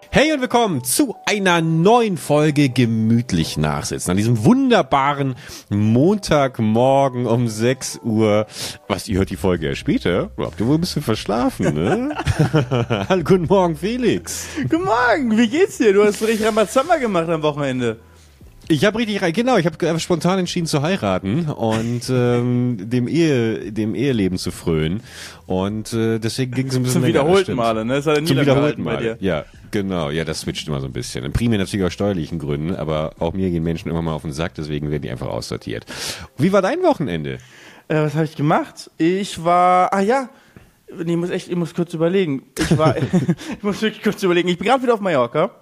Hey und willkommen zu einer neuen Folge Gemütlich Nachsitzen. An diesem wunderbaren Montagmorgen um 6 Uhr. Was, ihr hört die Folge ja später? Habt ihr wohl ein bisschen verschlafen, ne? Hallo, guten Morgen, Felix. Guten Morgen, wie geht's dir? Du hast richtig Rambazamba gemacht am Wochenende. Ich habe spontan entschieden zu heiraten und dem Eheleben zu frönen und deswegen ging es ein bisschen zum wiederholten Male, ne? Das hat er nie zum wiederholten bei dir. Ja, genau. Ja, das switcht immer so ein bisschen. Primär natürlich aus steuerlichen Gründen, aber auch mir gehen Menschen immer mal auf den Sack, deswegen werden die einfach aussortiert. Wie war dein Wochenende? Was habe ich gemacht? Ich muss kurz überlegen. Ich muss wirklich kurz überlegen. Ich bin gerade wieder auf Mallorca,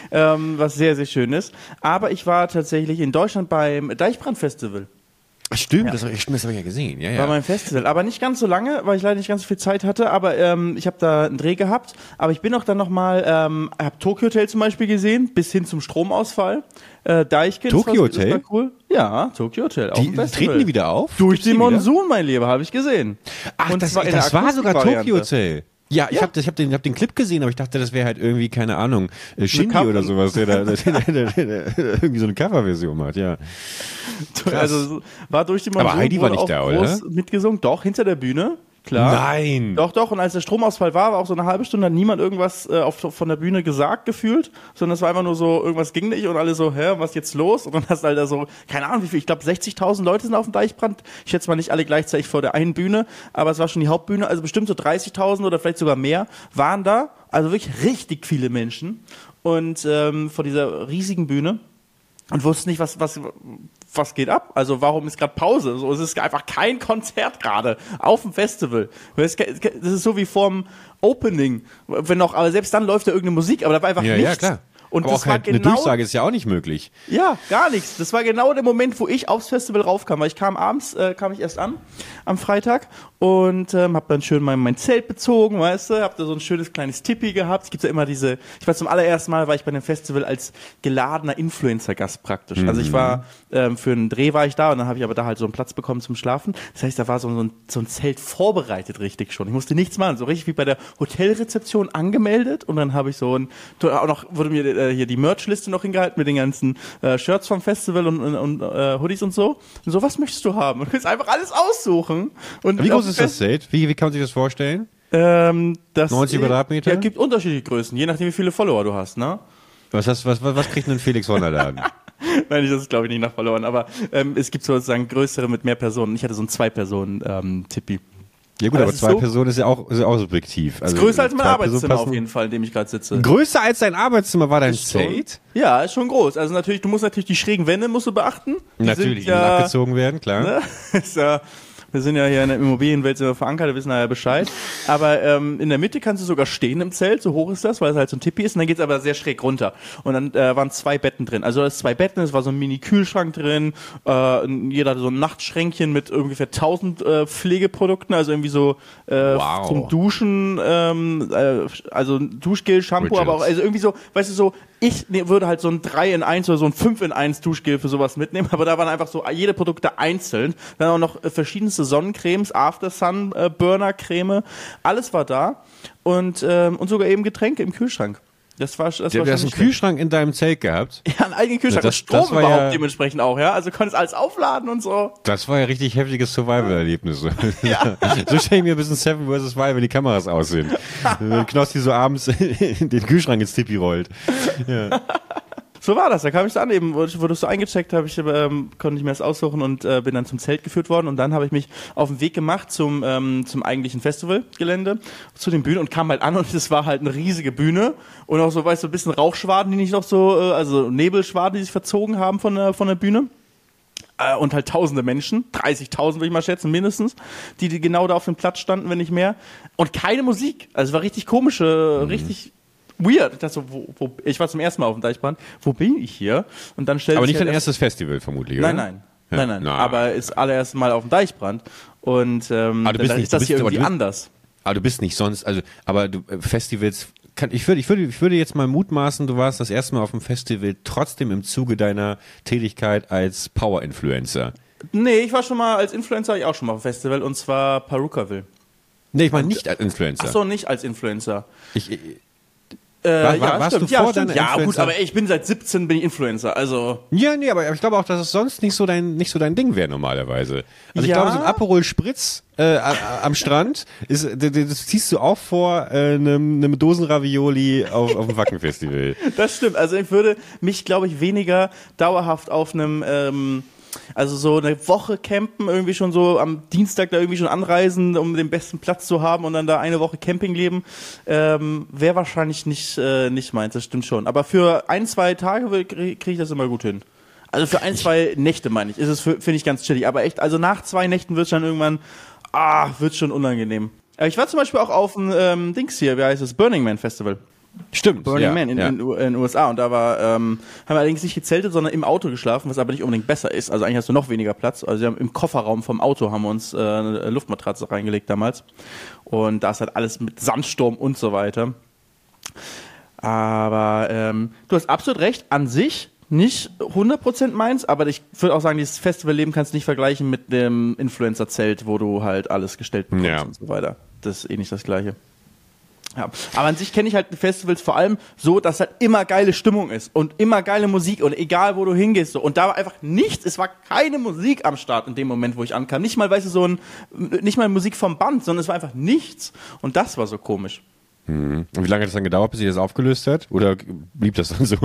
was sehr, sehr schön ist. Aber ich war tatsächlich in Deutschland beim Deichbrand-Festival. Stimmt, Ja. das habe ich ja gesehen. Ja, ja. War mein Festival, aber nicht ganz so lange, weil ich leider nicht ganz so viel Zeit hatte, aber ich habe da einen Dreh gehabt, aber ich bin auch dann nochmal, habe Tokyo Hotel zum Beispiel gesehen, bis hin zum Stromausfall, Deichkind. Tokyo Hotel? Das war cool. Ja, Tokyo Hotel, auch ein Festival. Treten die wieder auf? Durch den Monsun, mein Lieber, habe ich gesehen. Ach, Und das zwar in war der sogar Akustikvariante. Tokyo Hotel. Ja, ich hab den Clip gesehen, aber ich dachte, das wäre halt irgendwie, keine Ahnung, Shindy oder sowas, der irgendwie so eine Coverversion hat, ja. Krass. Also war durch die Monsun. Aber Heidi war nicht da, oder? Mitgesungen, doch, hinter der Bühne. Klar. Nein. Doch. Und als der Stromausfall war auch so eine halbe Stunde, hat niemand irgendwas von der Bühne gesagt gefühlt, sondern es war einfach nur so, irgendwas ging nicht und alle so, was ist jetzt los? Und dann hast du halt da so, keine Ahnung wie viel, ich glaube 60.000 Leute sind auf dem Deichbrand. Ich schätze mal nicht alle gleichzeitig vor der einen Bühne, aber es war schon die Hauptbühne, also bestimmt so 30.000 oder vielleicht sogar mehr waren da. Also wirklich richtig viele Menschen und vor dieser riesigen Bühne. Und wussten nicht, was geht ab? Also warum ist gerade Pause? So, es ist einfach kein Konzert gerade auf dem Festival. Das ist so wie vorm Opening, aber selbst dann läuft da irgendeine Musik, aber da war einfach nichts. Ja, klar. Und aber das auch war halt genau, eine Durchsage ist ja auch nicht möglich. Ja, gar nichts. Das war genau der Moment, wo ich aufs Festival raufkam, weil ich kam abends, kam ich erst an, am Freitag und hab dann schön mein Zelt bezogen, weißt du, hab da so ein schönes kleines Tippi gehabt. Es gibt ja immer ich war zum allerersten Mal, war ich bei dem Festival als geladener Influencer-Gast praktisch. Also ich war, für einen Dreh war ich da und dann habe ich aber da halt so einen Platz bekommen zum Schlafen. Das heißt, da war so ein Zelt vorbereitet richtig schon. Ich musste nichts machen, so richtig wie bei der Hotelrezeption angemeldet und dann habe ich auch noch, wurde mir hier die Merchliste noch hingehalten mit den ganzen Shirts vom Festival und Hoodies und so. Und so, was möchtest du haben? Du kannst einfach alles aussuchen. Und wie groß ist das Zelt? Wie kann man sich das vorstellen? 90 Quadratmeter? Ja, gibt unterschiedliche Größen, je nachdem wie viele Follower du hast, ne? Was kriegt denn Felix von der Laden? Nein, das ist glaube ich nicht nach verloren, aber es gibt sozusagen größere mit mehr Personen. Ich hatte so ein 2-Personen-Tippi. Ja gut, aber 2 Personen ist ja auch subjektiv. Also ist größer als mein Arbeitszimmer auf jeden Fall, in dem ich gerade sitze. Größer als dein Arbeitszimmer war dein Zelt? Ja, ist schon groß. Also du musst natürlich die schrägen Wände musst du beachten. Die müssen abgezogen werden, klar. Ne? Ist ja, wir sind ja hier in der Immobilienwelt verankert, wir wissen ja Bescheid. Aber in der Mitte kannst du sogar stehen im Zelt, so hoch ist das, weil es halt so ein Tippi ist. Und dann geht's aber sehr schräg runter. Und dann waren 2 Betten drin. Also da ist 2 Betten, es war so ein Mini-Kühlschrank drin. Jeder hatte so ein Nachtschränkchen mit ungefähr 1000 Pflegeprodukten, also irgendwie so zum Duschen, also Duschgel, Shampoo, Rituals. aber auch also irgendwie so, weißt du, so ich würde halt so ein 3-in-1 oder so ein 5-in-1 Duschgel für sowas mitnehmen, aber da waren einfach so jede Produkte einzeln. Dann auch noch verschiedenste Sonnencremes, After-Sun-Burner-Creme, alles war da und sogar eben Getränke im Kühlschrank. Das war du hast einen Kühlschrank in deinem Zelt gehabt? Ja, einen eigenen Kühlschrank. Das Strom war überhaupt ja dementsprechend auch, ja. Also konntest alles aufladen und so. Das war ja richtig heftiges Survival-Erlebnis. Ja. So stelle ich mir ein bisschen Seven vs. Wild, wenn die Kameras aus sind. Wenn Knossi so abends in den Kühlschrank ins Tippi rollt. Ja. So war das, da kam ich so an, eben wurde es so eingecheckt, konnte ich mir das aussuchen und bin dann zum Zelt geführt worden und dann habe ich mich auf den Weg gemacht zum eigentlichen Festivalgelände, zu den Bühnen und kam halt an und es war halt eine riesige Bühne und auch so, weißt du, ein bisschen Rauchschwaden, die nicht noch so, also Nebelschwaden, die sich verzogen haben von der Bühne. Und halt tausende Menschen, 30.000 würde ich mal schätzen, mindestens, die genau da auf dem Platz standen, wenn nicht mehr. Und keine Musik, also es war richtig komisch, richtig weird. Ich dachte so, ich war zum ersten Mal auf dem Deichbrand. Wo bin ich hier? Und dann stellte Aber sich nicht halt dein erstes Festival vermutlich, oder? Nein. Aber ist allererste Mal auf dem Deichbrand. Und aber du bist dann nicht, ist das hier irgendwie anders. Aber du bist nicht sonst, aber du Festivals. Ich würde jetzt mal mutmaßen, du warst das erste Mal auf dem Festival trotzdem im Zuge deiner Tätigkeit als Power-Influencer. Nee, ich war schon mal als Influencer, ich auch schon mal auf dem Festival und zwar Perukaville. Nee, ich meine nicht als Influencer. Ach so, nicht als Influencer. Warst du vor deiner Ja, Influencer? gut, aber ich bin seit 17 bin ich Influencer, also. Ja, nee, aber ich glaube auch, dass es sonst nicht so dein Ding wäre normalerweise. Also ich glaube, so ein Aperol Spritz am Strand das ziehst du auch vor einem Dosenravioli auf dem Wacken-Festival. Das stimmt, also ich würde mich, glaube ich, weniger dauerhaft auf einem also so eine Woche campen, irgendwie schon so am Dienstag da irgendwie schon anreisen, um den besten Platz zu haben und dann da eine Woche Camping leben, wäre wahrscheinlich nicht meins, das stimmt schon. Aber für 1-2 Tage kriege ich das immer gut hin. Also für 1-2 Nächte meine ich, finde ich ganz chillig. Aber echt, also nach 2 Nächten wird es dann irgendwann, wird schon unangenehm. Ich war zum Beispiel auch auf dem Dings hier, wie heißt es, Burning Man Festival. Stimmt. Burning Man in den USA und da haben wir allerdings nicht gezeltet, sondern im Auto geschlafen, was aber nicht unbedingt besser ist. Also eigentlich hast du noch weniger Platz. Also wir haben im Kofferraum vom Auto haben wir uns eine Luftmatratze reingelegt damals und da ist halt alles mit Sandsturm und so weiter. Aber du hast absolut recht, an sich nicht 100% meins, aber ich würde auch sagen, dieses Festivalleben kannst du nicht vergleichen mit dem Influencer-Zelt, wo du halt alles gestellt bekommst und so weiter. Das ist eh nicht das Gleiche. Ja, aber an sich kenne ich halt Festivals vor allem so, dass halt immer geile Stimmung ist und immer geile Musik und egal wo du hingehst so. Und da war einfach nichts, es war keine Musik am Start in dem Moment, wo ich ankam. Nicht mal, weißt du, nicht mal Musik vom Band, sondern es war einfach nichts. Und das war so komisch. Und wie lange hat es dann gedauert, bis sich das aufgelöst hat? Oder blieb das dann so?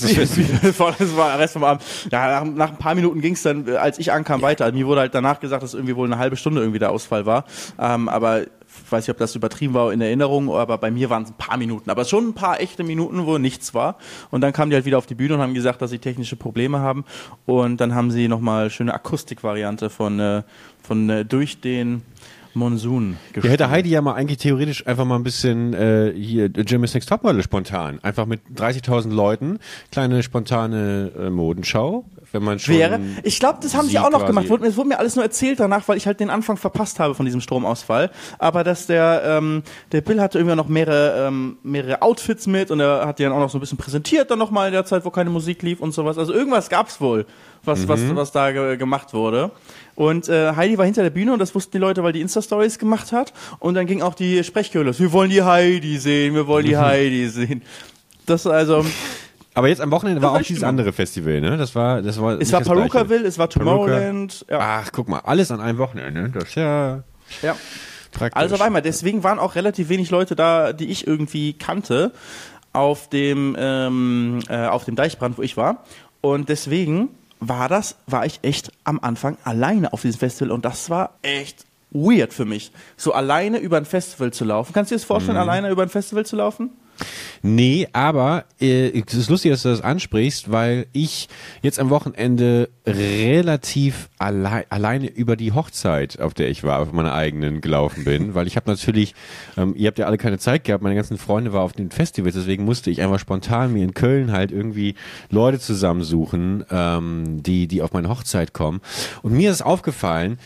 Das war der Rest vom Abend. Ja, nach ein paar Minuten ging es dann, als ich ankam, weiter. Also mir wurde halt danach gesagt, dass irgendwie wohl eine halbe Stunde irgendwie der Ausfall war. Aber ich weiß nicht, ob das übertrieben war in Erinnerung, aber bei mir waren es ein paar Minuten. Aber schon ein paar echte Minuten, wo nichts war. Und dann kamen die halt wieder auf die Bühne und haben gesagt, dass sie technische Probleme haben. Und dann haben sie nochmal schöne Akustikvariante von Durch den Monsun gespielt. Ja, hätte Heidi ja mal eigentlich theoretisch einfach mal ein bisschen hier Germany's Next Topmodel spontan. Einfach mit 30.000 Leuten, kleine spontane Modenschau. Wenn man schon ich glaube, das haben sie auch noch gemacht. Es wurde mir alles nur erzählt danach, weil ich halt den Anfang verpasst habe von diesem Stromausfall. Aber dass der Bill hatte irgendwie noch mehrere Outfits mit und er hat die dann auch noch so ein bisschen präsentiert dann nochmal in der Zeit, wo keine Musik lief und sowas. Also irgendwas gab's wohl, was da gemacht wurde. Und Heidi war hinter der Bühne und das wussten die Leute, weil die Insta-Stories gemacht hat. Und dann ging auch die Sprechchöre los. Wir wollen die Heidi sehen, wir wollen die Heidi sehen. Das also... Aber jetzt am Wochenende war auch dieses andere Festival, ne? Es war Perukaville, es war Tomorrowland. Ja. Ach, guck mal, alles an einem Wochenende. Das ist ja praktisch. Also auf einmal, deswegen waren auch relativ wenig Leute da, die ich irgendwie kannte, auf dem Deichbrand, wo ich war. Und deswegen war ich echt am Anfang alleine auf diesem Festival und das war echt weird für mich, so alleine über ein Festival zu laufen. Kannst du dir das vorstellen, alleine über ein Festival zu laufen? Nee, aber es ist lustig, dass du das ansprichst, weil ich jetzt am Wochenende relativ alleine über die Hochzeit, auf der ich war, auf meiner eigenen gelaufen bin, weil ich habe natürlich, ihr habt ja alle keine Zeit gehabt, meine ganzen Freunde waren auf den Festivals, deswegen musste ich einfach spontan mir in Köln halt irgendwie Leute zusammensuchen, die auf meine Hochzeit kommen. Und mir ist aufgefallen,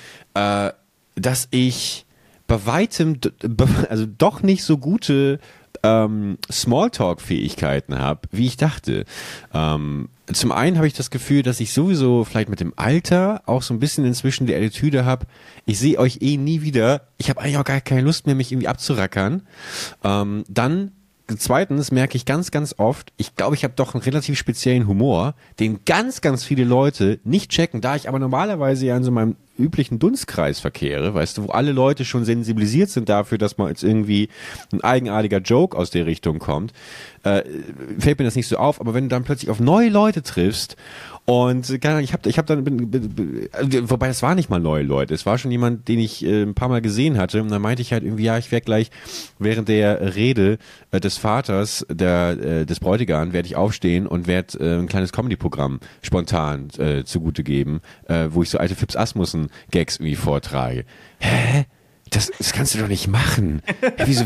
dass ich bei weitem, also doch nicht so gute Smalltalk-Fähigkeiten habe, wie ich dachte. Zum einen habe ich das Gefühl, dass ich sowieso vielleicht mit dem Alter auch so ein bisschen inzwischen die Attitüde habe, ich sehe euch eh nie wieder, ich habe eigentlich auch gar keine Lust mehr, mich irgendwie abzurackern. Dann zweitens merke ich ganz, ganz oft, ich glaube, ich habe doch einen relativ speziellen Humor, den ganz, ganz viele Leute nicht checken, da ich aber normalerweise ja in so meinem üblichen Dunstkreis verkehre, weißt du, wo alle Leute schon sensibilisiert sind dafür, dass mal jetzt irgendwie ein eigenartiger Joke aus der Richtung kommt, fällt mir das nicht so auf, aber wenn du dann plötzlich auf neue Leute triffst und ich hab dann, wobei das war nicht mal neue Leute, es war schon jemand, den ich ein paar Mal gesehen hatte und dann meinte ich halt irgendwie, ja, ich werde gleich während der Rede des Vaters des Bräutigams werde ich aufstehen und werde ein kleines Comedy-Programm spontan zugute geben, wo ich so alte Fips Asmussen Gags irgendwie vortrage. Hä? Das kannst du doch nicht machen. Wieso,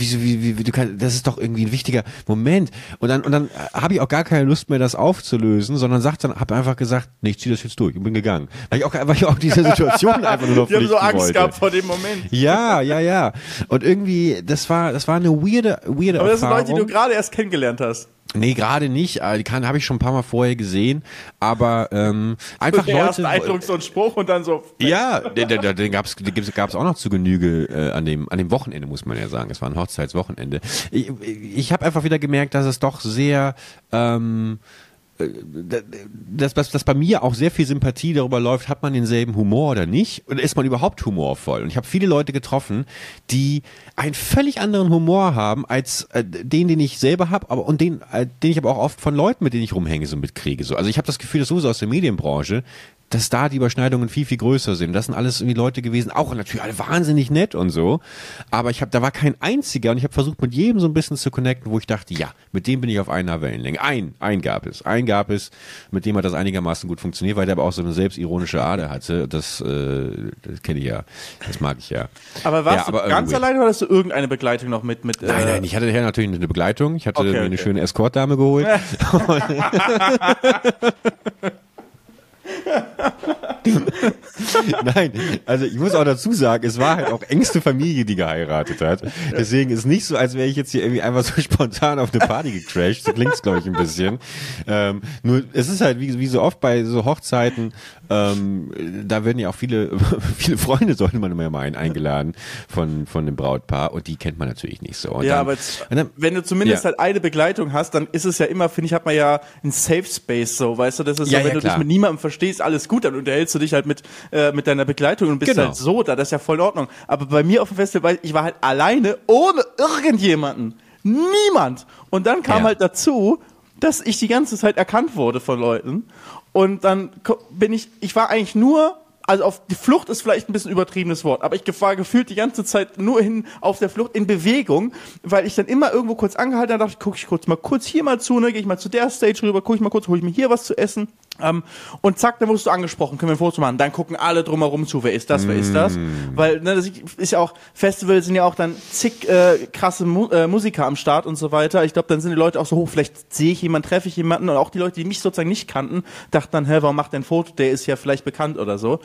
das ist doch irgendwie ein wichtiger Moment. Und dann habe ich auch gar keine Lust mehr, das aufzulösen, sondern habe einfach gesagt, nee, ich zieh das jetzt durch und bin gegangen. Weil ich auch diese Situation einfach nur noch Die haben so Angst gehabt vor dem Moment. Ja. Und irgendwie, das war eine weirde Aber das sind Leute, die du gerade erst kennengelernt hast. Nee, gerade nicht. Habe ich schon ein paar Mal vorher gesehen. Aber einfach Der Leute. erste Eindruck, so ein Spruch und dann so. Ja, den gab's auch noch zu Genüge an dem Wochenende, muss man ja sagen. Es war ein Hochzeitswochenende. Ich habe einfach wieder gemerkt, dass es doch sehr dass bei mir auch sehr viel Sympathie darüber läuft, hat man denselben Humor oder nicht? Oder ist man überhaupt humorvoll? Und ich habe viele Leute getroffen, die einen völlig anderen Humor haben als den ich selber habe, aber und den ich aber auch oft von Leuten, mit denen ich rumhänge, so mitkriege. So. Also ich habe das Gefühl, dass sowieso aus der Medienbranche, dass da die Überschneidungen viel, viel größer sind. Das sind alles irgendwie Leute gewesen, auch natürlich alle wahnsinnig nett und so. Aber da war kein einziger und ich habe versucht, mit jedem so ein bisschen zu connecten, wo ich dachte, ja, mit dem bin ich auf einer Wellenlänge. Einen gab es, mit dem hat das einigermaßen gut funktioniert, weil der aber auch so eine selbstironische Ader hatte. Das kenne ich ja, das mag ich ja. Aber warst du ganz alleine oder hast du irgendeine Begleitung noch mit? Nein, ich hatte daher natürlich eine Begleitung. Ich hatte mir eine schöne Escort-Dame geholt. Nein, also ich muss auch dazu sagen, es war halt auch engste Familie, die geheiratet hat. Deswegen ist nicht so, als wäre ich jetzt hier irgendwie einfach so spontan auf eine Party gecrashed. So klingt's, glaube ich, ein bisschen. Nur es ist halt wie so oft bei so Hochzeiten, da werden ja auch viele Freunde, sollte man immer meinen, eingeladen von dem Brautpaar und die kennt man natürlich nicht so. Und ja, dann, aber wenn du zumindest halt eine Begleitung hast, dann ist es ja immer, finde ich, hat man ja einen Safe Space so, weißt du, das ist so, wenn du dich mit niemandem verstehst, alles gut, dann unterhältst du dich halt mit deiner Begleitung und bist halt so da, das ist ja voll in Ordnung. Aber bei mir auf dem Festival, ich war halt alleine, ohne irgendjemanden. Niemand. Und dann kam halt dazu, dass ich die ganze Zeit erkannt wurde von Leuten. Und dann ich war eigentlich nur, also auf die Flucht ist vielleicht ein bisschen übertriebenes Wort, aber ich war gefühlt die ganze Zeit nur auf der Flucht in Bewegung, weil ich dann immer irgendwo kurz angehalten habe, dachte ich, gucke ich kurz hier mal zu, ne, gehe ich mal zu der Stage rüber, gucke ich mal kurz, hole ich mir hier was zu essen. Und zack, dann wurdest du angesprochen, können wir ein Foto machen. Dann gucken alle drumherum zu, wer ist das? Weil, ne, das ist ja auch, Festivals sind ja auch dann zig krasse Musiker am Start und so weiter. Ich glaube, dann sind die Leute auch so hoch, vielleicht sehe ich jemanden, treffe ich jemanden und auch die Leute, die mich sozusagen nicht kannten, dachten dann, warum macht der ein Foto? Der ist ja vielleicht bekannt oder so.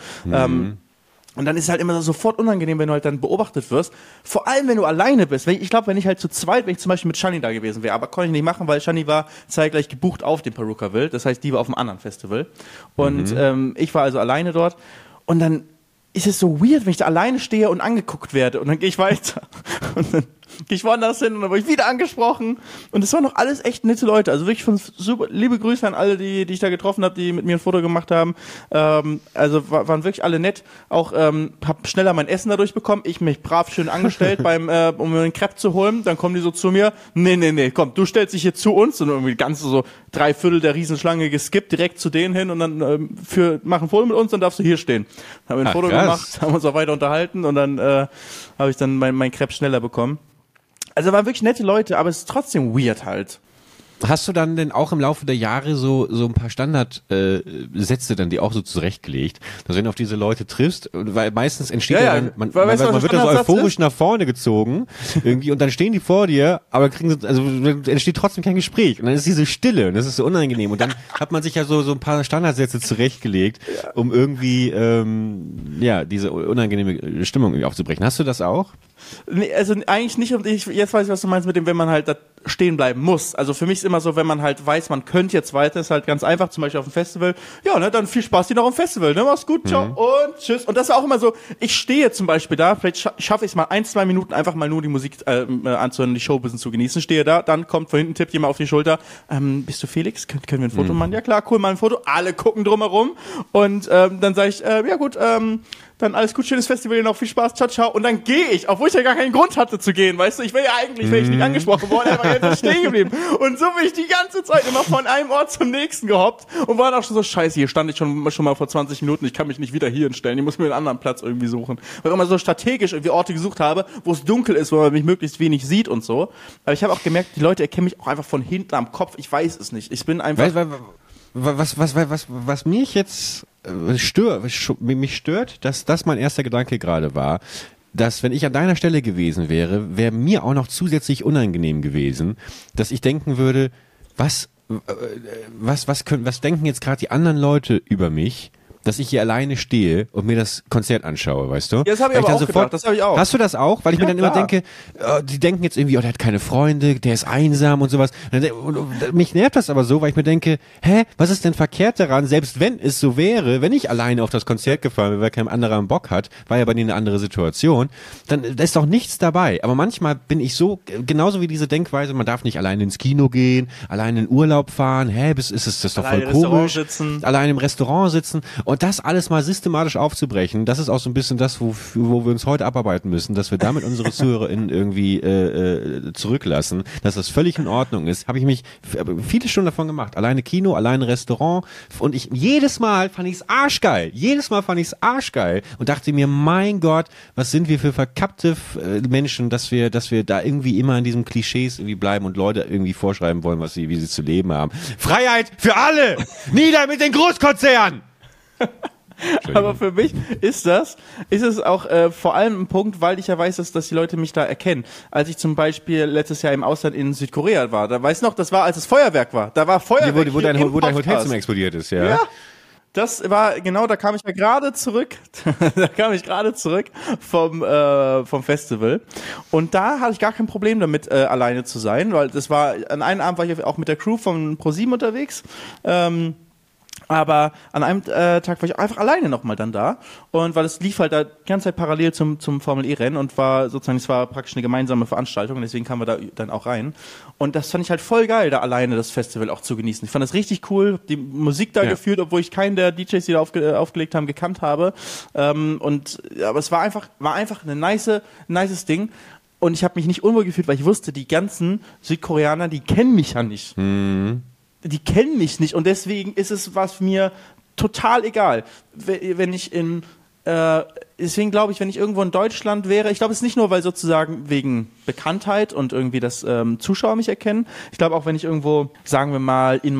Und dann ist es halt immer sofort unangenehm, wenn du halt dann beobachtet wirst. Vor allem, wenn du alleine bist. Ich glaube, wenn ich halt zu zweit, wenn ich zum Beispiel mit Shani da gewesen wäre, aber konnte ich nicht machen, weil Shani war zeitgleich gebucht auf dem Perukaville. Das heißt, die war auf einem anderen Festival. Und ich war also alleine dort. Und dann ist es so weird, wenn ich da alleine stehe und angeguckt werde. Und dann gehe ich weiter. Und dann gehe ich woanders hin und dann wurde ich wieder angesprochen. Und es waren noch alles echt nette Leute. Also wirklich super, liebe Grüße an alle, die ich da getroffen habe, die mit mir ein Foto gemacht haben. Also waren wirklich alle nett. Auch hab schneller mein Essen dadurch bekommen. Ich mich brav schön angestellt, um mir einen Crepe zu holen. Dann kommen die so zu mir. Nee, komm, du stellst dich hier zu uns. Und irgendwie ganz so 3/4 der Riesenschlange geskippt, direkt zu denen hin und dann mach ein Foto mit uns, dann darfst du hier stehen. Haben wir ein Foto gemacht, haben uns auch weiter unterhalten und dann habe ich dann mein Crepe schneller bekommen. Also waren wirklich nette Leute, aber es ist trotzdem weird halt. Hast du dann denn auch im Laufe der Jahre so ein paar Standardsätze dann die auch so zurechtgelegt, dass wenn du auf diese Leute triffst, weil meistens entsteht dann, man wird da so euphorisch nach vorne gezogen irgendwie und dann stehen die vor dir, aber entsteht trotzdem kein Gespräch und dann ist diese Stille und das ist so unangenehm und dann hat man sich ja so ein paar Standardsätze zurechtgelegt, um irgendwie diese unangenehme Stimmung irgendwie aufzubrechen. Hast du das auch? Nee, also eigentlich nicht, und jetzt weiß ich, was du meinst mit dem, wenn man halt da stehen bleiben muss. Also für mich ist immer so, wenn man halt weiß, man könnte jetzt weiter, ist halt ganz einfach, zum Beispiel auf dem Festival, ja, ne, dann viel Spaß dir noch am Festival, ne, mach's gut, ciao und tschüss. Und das ist auch immer so, ich stehe zum Beispiel da, vielleicht schaffe ich es mal 1-2 Minuten einfach mal nur die Musik anzuhören, die Show ein bisschen zu genießen, stehe da, dann kommt von hinten, tippt jemand auf die Schulter, bist du Felix, können wir ein Foto machen? Ja klar, cool, mal ein Foto, alle gucken drumherum und dann sage ich, ja gut, dann alles gut, schönes Festival, noch viel Spaß, ciao, ciao. Und dann gehe ich, obwohl ich ja gar keinen Grund hatte zu gehen, weißt du, ich wäre ja eigentlich, wäre ich nicht angesprochen worden, aber jetzt stehen geblieben. Und so bin ich die ganze Zeit immer von einem Ort zum nächsten gehoppt und war dann auch schon so, scheiße, hier stand ich schon mal vor 20 Minuten, ich kann mich nicht wieder hier hinstellen, ich muss mir einen anderen Platz irgendwie suchen. Weil ich immer so strategisch irgendwie Orte gesucht habe, wo es dunkel ist, wo man mich möglichst wenig sieht und so. Aber ich habe auch gemerkt, die Leute erkennen mich auch einfach von hinten am Kopf, ich weiß es nicht. Ich bin einfach... Was mich jetzt mich stört, dass das mein erster Gedanke gerade war, dass wenn ich an deiner Stelle gewesen wäre mir auch noch zusätzlich unangenehm gewesen, dass ich denken würde, was denken jetzt gerade die anderen Leute über mich, dass ich hier alleine stehe und mir das Konzert anschaue, weißt du? Ja, das habe ich Weil aber auch sofort, gedacht, das habe ich auch. Hast du das auch? Weil ich mir dann immer klar. denke, die denken jetzt irgendwie, der hat keine Freunde, der ist einsam und sowas. Und mich nervt das aber so, weil ich mir denke, was ist denn verkehrt daran, selbst wenn es so wäre, wenn ich alleine auf das Konzert gefahren wäre, weil kein anderer einen Bock hat, war ja bei denen eine andere Situation, dann ist doch nichts dabei. Aber manchmal bin ich so, genauso wie diese Denkweise, man darf nicht alleine ins Kino gehen, alleine in Urlaub fahren, das ist doch voll komisch. Alleine im Restaurant sitzen und das alles mal systematisch aufzubrechen, das ist auch so ein bisschen das, wo wir uns heute abarbeiten müssen, dass wir damit unsere ZuhörerInnen irgendwie zurücklassen, dass das völlig in Ordnung ist. Habe ich mich viele Stunden davon gemacht. Alleine Kino, alleine Restaurant und jedes Mal fand ich es arschgeil. Und dachte mir, mein Gott, was sind wir für verkappte Menschen, dass wir da irgendwie immer in diesen Klischees irgendwie bleiben und Leute irgendwie vorschreiben wollen, wie sie zu leben haben. Freiheit für alle! Nieder mit den Großkonzernen! Aber für mich ist es auch vor allem ein Punkt, weil ich ja weiß, dass die Leute mich da erkennen. Als ich zum Beispiel letztes Jahr im Ausland in Südkorea war, da weiß noch, das war, als es Feuerwerk war. Da war Feuerwerk. Wo dein Hotelzimmer explodiert ist, ja. Ja. Das war, genau, da kam ich ja gerade zurück. Vom Festival. Und da hatte ich gar kein Problem damit, alleine zu sein, weil an einem Abend war ich auch mit der Crew von ProSieben unterwegs. Aber an einem Tag war ich einfach alleine nochmal dann da. Und weil es lief halt da die ganze Zeit parallel zum Formel-E-Rennen und es war praktisch eine gemeinsame Veranstaltung und deswegen kamen wir da dann auch rein. Und das fand ich halt voll geil, da alleine das Festival auch zu genießen. Ich fand das richtig cool, die Musik da geführt, obwohl ich keinen der DJs, die da aufgelegt haben, gekannt habe. Aber es war einfach ein nices Ding. Und ich habe mich nicht unwohl gefühlt, weil ich wusste, die ganzen Südkoreaner, die kennen mich ja nicht. Mhm. Die kennen mich nicht und deswegen ist es was mir total egal. Wenn ich deswegen glaube ich, wenn ich irgendwo in Deutschland wäre, ich glaube es ist nicht nur, weil sozusagen wegen Bekanntheit und irgendwie das Zuschauer mich erkennen. Ich glaube auch, wenn ich irgendwo, sagen wir mal, in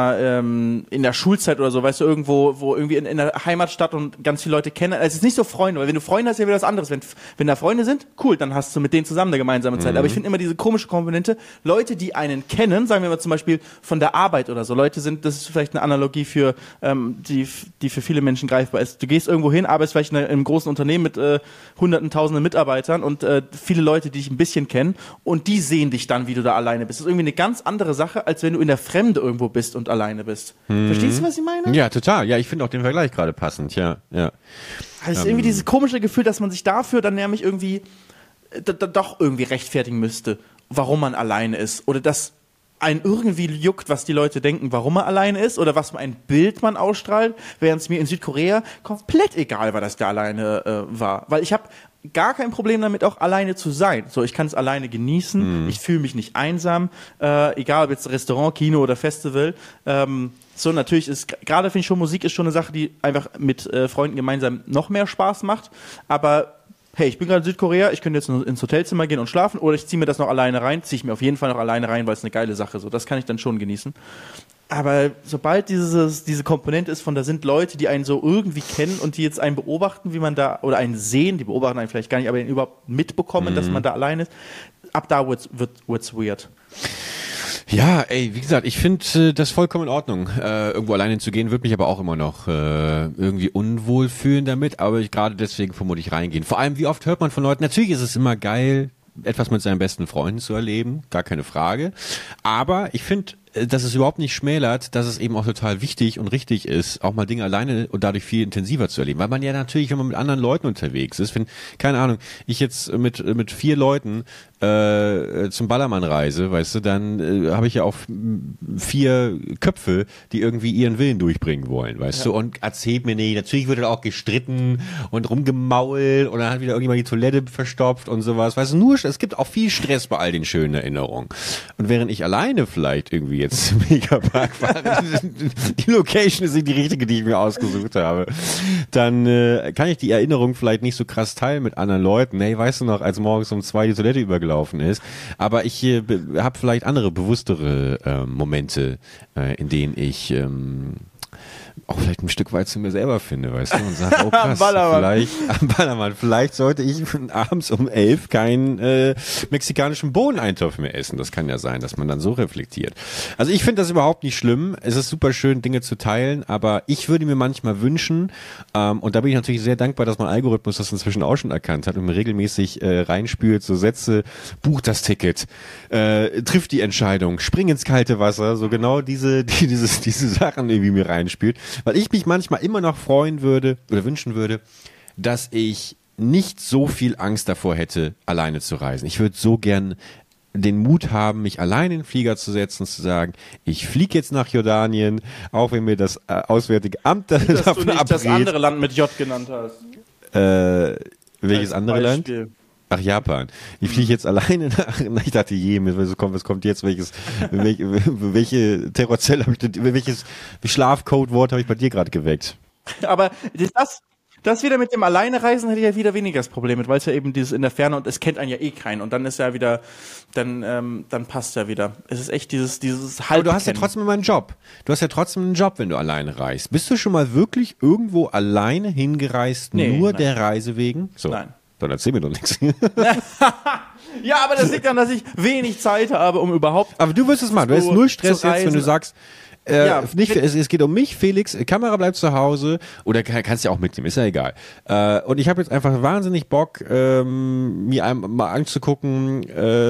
der Schulzeit oder so, weißt du, irgendwo, wo irgendwie in der Heimatstadt und ganz viele Leute kennen, also es ist nicht so Freunde, weil wenn du Freunde hast, ist ja wieder was anderes. Wenn da Freunde sind, cool, dann hast du mit denen zusammen eine gemeinsame Zeit. Aber ich finde immer diese komische Komponente, Leute, die einen kennen, sagen wir mal zum Beispiel von der Arbeit oder so, das ist vielleicht eine Analogie für, die für viele Menschen greifbar ist. Du gehst irgendwo hin, arbeitest vielleicht in einem großen Unternehmen mit hunderten, tausenden Mitarbeitern und viele Leute, die dich ein bisschen kennen und die sehen dich dann, wie du da alleine bist. Das ist irgendwie eine ganz andere Sache, als wenn du in der Fremde irgendwo bist und alleine bist. Verstehst du, was ich meine? Ja, total. Ja, ich finde auch den Vergleich gerade passend, ja. Das ist irgendwie dieses komische Gefühl, dass man sich dafür dann nämlich irgendwie doch irgendwie rechtfertigen müsste, warum man alleine ist. Oder dass einen irgendwie juckt, was die Leute denken, warum man alleine ist oder was für ein Bild man ausstrahlt, während es mir in Südkorea komplett egal war, dass der alleine war. Weil ich habe gar kein Problem damit, auch alleine zu sein. So, ich kann es alleine genießen, ich fühle mich nicht einsam, egal ob jetzt Restaurant, Kino oder Festival. So, natürlich gerade finde ich schon, Musik ist schon eine Sache, die einfach mit Freunden gemeinsam noch mehr Spaß macht, aber hey, ich bin gerade in Südkorea, ich könnte jetzt ins Hotelzimmer gehen und schlafen oder ich ziehe mir das noch alleine rein, ziehe ich mir auf jeden Fall noch alleine rein, weil es eine geile Sache ist. So, das kann ich dann schon genießen. Aber sobald diese Komponente ist da sind Leute, die einen so irgendwie kennen und die jetzt einen beobachten, wie man da, oder einen sehen, die beobachten einen vielleicht gar nicht, aber den überhaupt mitbekommen, dass man da allein ist, ab da wird's weird. Ja, wie gesagt, ich finde das vollkommen in Ordnung. Irgendwo alleine zu gehen, würde mich aber auch immer noch irgendwie unwohl fühlen damit, aber gerade deswegen vermutlich reingehen. Vor allem, wie oft hört man von Leuten, natürlich ist es immer geil, etwas mit seinen besten Freunden zu erleben, gar keine Frage. Aber ich finde, dass es überhaupt nicht schmälert, dass es eben auch total wichtig und richtig ist, auch mal Dinge alleine und dadurch viel intensiver zu erleben. Weil man ja natürlich, wenn man mit anderen Leuten unterwegs ist, keine Ahnung, ich jetzt mit 4 Leuten zum Ballermann reise, weißt du, dann habe ich ja auch 4 Köpfe, die irgendwie ihren Willen durchbringen wollen, weißt du, und erzählt mir nicht, natürlich wird dann auch gestritten und rumgemault und dann hat wieder irgendjemand die Toilette verstopft und sowas, weißt du, es gibt auch viel Stress bei all den schönen Erinnerungen. Und während ich alleine vielleicht irgendwie jetzt im Megapark fahre, die Location ist nicht die richtige, die ich mir ausgesucht habe, dann kann ich die Erinnerung vielleicht nicht so krass teilen mit anderen Leuten. Hey, weißt du noch, als morgens um 2 die Toilette übergelaufen ist, aber ich habe vielleicht andere, bewusstere Momente, in denen ich auch vielleicht ein Stück weit zu mir selber finde, weißt du, und sage, oh krass, Ballermann. vielleicht sollte ich abends um 11 keinen mexikanischen Bohneneintopf mehr essen. Das kann ja sein, dass man dann so reflektiert. Also ich finde das überhaupt nicht schlimm. Es ist super schön, Dinge zu teilen, aber ich würde mir manchmal wünschen, und da bin ich natürlich sehr dankbar, dass mein Algorithmus das inzwischen auch schon erkannt hat und mir regelmäßig reinspült, so Sätze, buch das Ticket, trifft die Entscheidung, spring ins kalte Wasser, so genau diese Sachen irgendwie mir reinspielt. Weil ich mich manchmal immer noch freuen würde oder wünschen würde, dass ich nicht so viel Angst davor hätte, alleine zu reisen. Ich würde so gern den Mut haben, mich alleine in den Flieger zu setzen und zu sagen, ich fliege jetzt nach Jordanien, auch wenn mir das Auswärtige Amt Dass davon du nicht das abrät. andere Land mit J genannt hast. Welches Als andere Land? Beispiel. Ach, Japan. Ich fliege jetzt alleine nach, ich dachte, was kommt jetzt, welche Terrorzelle habe ich denn, welches Schlafcodewort habe ich bei dir gerade geweckt? Aber das wieder mit dem Alleinereisen hätte ich ja wieder weniger das Problem mit, weil es ja eben dieses in der Ferne und es kennt einen ja eh keinen und dann ist ja wieder, dann passt ja wieder. Es ist echt dieses Aber du hast ja trotzdem immer einen Job. Du hast ja trotzdem einen Job, wenn du alleine reist. Bist du schon mal wirklich irgendwo alleine hingereist, nur der Reise wegen? So. Nein. Dann erzähl mir doch nichts. Ja, aber das liegt daran, dass ich wenig Zeit habe, um überhaupt. Aber du wirst es machen. Du hast null Stress jetzt, wenn du sagst, es geht um mich, Felix, Kamera bleibt zu Hause oder kannst ja auch mitnehmen, ist ja egal. Und ich habe jetzt einfach wahnsinnig Bock, mir mal anzugucken,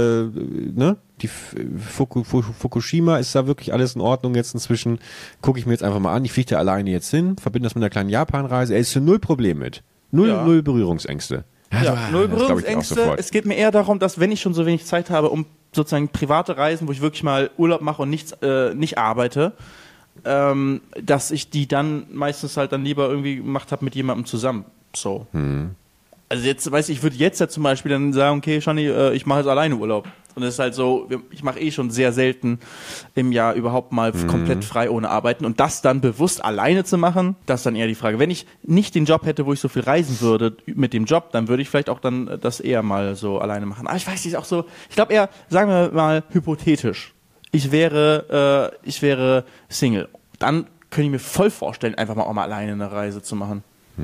die Fukushima, ist da wirklich alles in Ordnung jetzt inzwischen? Gucke ich mir jetzt einfach mal an. Ich fliege da alleine jetzt hin, verbinde das mit einer kleinen Japanreise. Er ist für null Problem mit. Null Berührungsängste. Null Berührungsängste. Es geht mir eher darum, dass wenn ich schon so wenig Zeit habe, um sozusagen private Reisen, wo ich wirklich mal Urlaub mache und nicht arbeite, dass ich die dann meistens halt dann lieber irgendwie gemacht habe mit jemandem zusammen. So. Also jetzt, ich würde jetzt ja zum Beispiel dann sagen, okay, Shani, ich mache jetzt alleine Urlaub. Und es ist halt so, ich mache eh schon sehr selten im Jahr überhaupt mal komplett frei ohne Arbeiten. Und das dann bewusst alleine zu machen, das ist dann eher die Frage. Wenn ich nicht den Job hätte, wo ich so viel reisen würde mit dem Job, dann würde ich vielleicht auch dann das eher mal so alleine machen. Aber ich weiß nicht, auch so, ich glaube eher, sagen wir mal hypothetisch, ich wäre Single. Dann könnte ich mir voll vorstellen, einfach mal auch mal alleine eine Reise zu machen.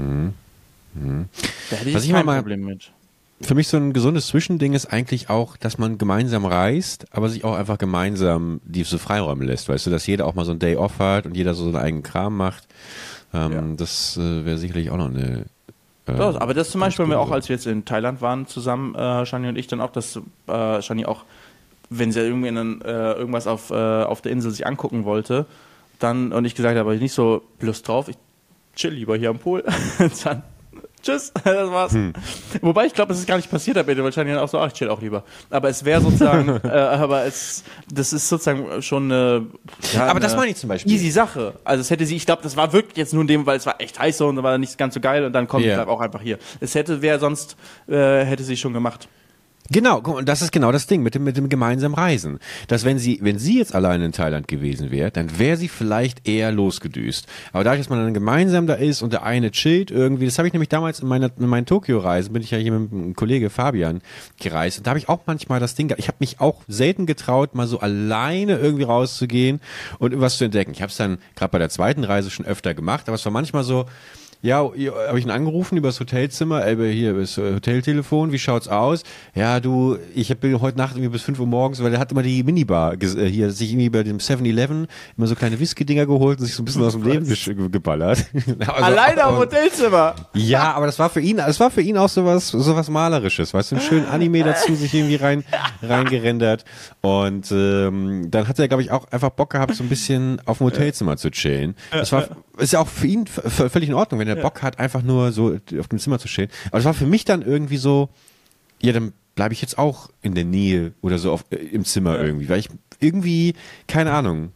Da hätte ich kein Problem mit. Für mich so ein gesundes Zwischending ist eigentlich auch, dass man gemeinsam reist, aber sich auch einfach gemeinsam diese Freiräume lässt, weißt du, dass jeder auch mal so ein Day off hat und jeder so seinen eigenen Kram macht. Das wäre sicherlich auch noch eine... aber das zum Beispiel haben wir auch, als wir jetzt in Thailand waren zusammen, Shani und ich, dann auch, dass Shani auch, wenn sie irgendwie irgendwas auf der Insel sich angucken wollte, dann, und ich gesagt habe, ich nicht so Lust drauf, ich chill lieber hier am Pool, dann tschüss, das war's. Wobei ich glaube, es ist gar nicht passiert, aber wahrscheinlich auch so, ich chill auch lieber. Aber es wäre sozusagen, das ist sozusagen schon aber das meine ich zum Beispiel. Easy Sache. Also es hätte sie, ich glaube, das war wirklich jetzt nur in dem, weil es war echt heiß so und dann war nicht ganz so geil und dann kommt sie auch einfach hier. Sonst hätte sie schon gemacht. Genau, und das ist genau das Ding mit dem gemeinsamen Reisen. Dass wenn sie jetzt alleine in Thailand gewesen wäre, dann wäre sie vielleicht eher losgedüst. Aber dadurch, dass man dann gemeinsam da ist und der eine chillt irgendwie, das habe ich nämlich damals in meinen Tokio-Reisen, bin ich ja hier mit einem Kollege Fabian gereist und da habe ich auch manchmal das Ding, ich habe mich auch selten getraut, mal so alleine irgendwie rauszugehen und irgendwas zu entdecken. Ich habe es dann gerade bei der zweiten Reise schon öfter gemacht, aber es war manchmal so, ja, habe ich ihn angerufen über das Hotelzimmer, hier über das Hoteltelefon, wie schaut's aus? Ja, du, ich bin heute Nacht irgendwie bis 5 Uhr morgens, weil der hat immer die Minibar hier, sich irgendwie bei dem 7-Eleven immer so kleine Whisky-Dinger geholt und sich so ein bisschen aus dem Leben geballert. Also, alleine am Hotelzimmer? Ja, aber das war für ihn auch sowas Malerisches, weißt du, einen schönen Anime dazu sich irgendwie reingerendert und dann hat er, glaube ich, auch einfach Bock gehabt, so ein bisschen auf dem Hotelzimmer zu chillen. Ist ja auch für ihn völlig in Ordnung, wenn er Bock hat, einfach nur so auf dem Zimmer zu chillen. Aber das war für mich dann irgendwie so, ja, dann bleibe ich jetzt auch in der Nähe oder so im Zimmer irgendwie, weil ich irgendwie, keine Ahnung,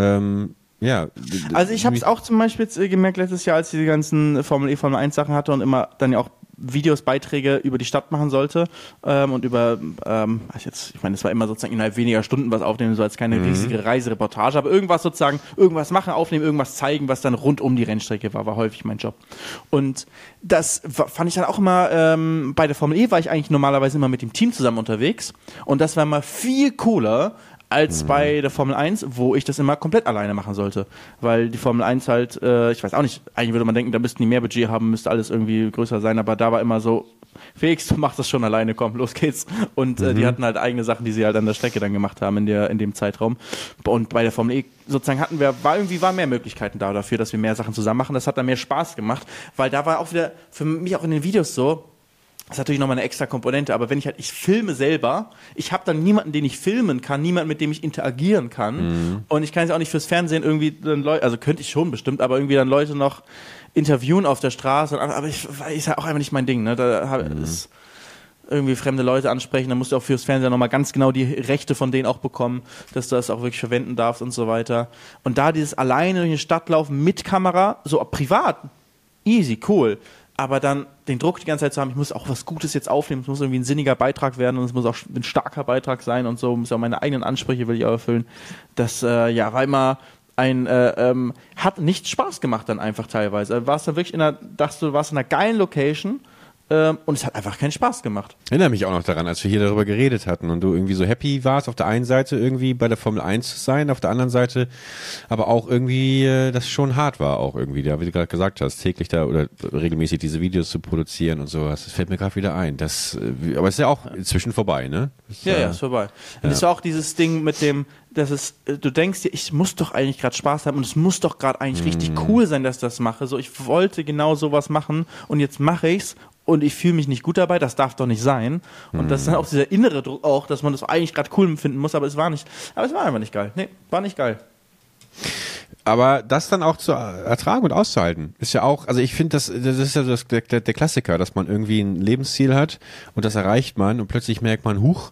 Also ich habe es auch zum Beispiel jetzt gemerkt letztes Jahr, als ich die ganzen Formel E, Formel 1 Sachen hatte und immer dann ja auch Beiträge über die Stadt machen sollte und über, ich meine, das war immer sozusagen innerhalb weniger Stunden was aufnehmen, so als keine riesige Reisereportage, aber irgendwas machen, aufnehmen, irgendwas zeigen, was dann rund um die Rennstrecke war häufig mein Job. Und das fand ich dann auch immer, bei der Formel E war ich eigentlich normalerweise immer mit dem Team zusammen unterwegs und das war immer viel cooler, als bei der Formel 1, wo ich das immer komplett alleine machen sollte. Weil die Formel 1 halt, ich weiß auch nicht, eigentlich würde man denken, da müssten die mehr Budget haben, müsste alles irgendwie größer sein, aber da war immer so, Felix, du machst das schon alleine, komm, los geht's. Und die hatten halt eigene Sachen, die sie halt an der Strecke dann gemacht haben in dem Zeitraum. Und bei der Formel E sozusagen waren mehr Möglichkeiten da dafür, dass wir mehr Sachen zusammen machen. Das hat dann mehr Spaß gemacht, weil da war auch wieder für mich auch in den Videos so, das ist natürlich nochmal eine extra Komponente, aber wenn ich filme selber, ich habe dann niemanden, den ich filmen kann, niemanden, mit dem ich interagieren kann. Und ich kann jetzt auch nicht fürs Fernsehen irgendwie dann Leute, also könnte ich schon bestimmt, aber irgendwie dann Leute noch interviewen auf der Straße. Aber ist ja auch einfach nicht mein Ding. Ne? Da ist irgendwie fremde Leute ansprechen, dann musst du auch fürs Fernsehen nochmal ganz genau die Rechte von denen auch bekommen, dass du das auch wirklich verwenden darfst und so weiter. Und da dieses alleine durch die Stadt laufen mit Kamera, so privat, easy, cool. Aber dann den Druck die ganze Zeit zu haben, ich muss auch was Gutes jetzt aufnehmen, es muss irgendwie ein sinniger Beitrag werden und es muss auch ein starker Beitrag sein und so, muss auch meine eigenen Ansprüche will ich auch erfüllen. Das war immer hat nicht Spaß gemacht dann einfach teilweise. Warst dann wirklich du warst in einer geilen Location und es hat einfach keinen Spaß gemacht. Ich erinnere mich auch noch daran, als wir hier darüber geredet hatten und du irgendwie so happy warst, auf der einen Seite irgendwie bei der Formel 1 zu sein, auf der anderen Seite aber auch irgendwie, das schon hart war auch irgendwie, da, wie du gerade gesagt hast, täglich da oder regelmäßig diese Videos zu produzieren und sowas. Das fällt mir gerade wieder ein. Aber es ist ja auch inzwischen vorbei, ne? Ist vorbei. Und es war auch dieses Ding mit dem, du denkst dir, ich muss doch eigentlich gerade Spaß haben und es muss doch gerade eigentlich richtig cool sein, dass ich das mache. So, ich wollte genau sowas machen und jetzt mache ich's und ich fühle mich nicht gut dabei, das darf doch nicht sein. Und das ist dann auch dieser innere Druck auch, dass man das eigentlich gerade cool empfinden muss, aber es war einfach nicht geil. Nee, war nicht geil. Aber das dann auch zu ertragen und auszuhalten, ist ja auch, also ich finde, das ist ja der Klassiker, dass man irgendwie ein Lebensziel hat und das erreicht man und plötzlich merkt man, huch,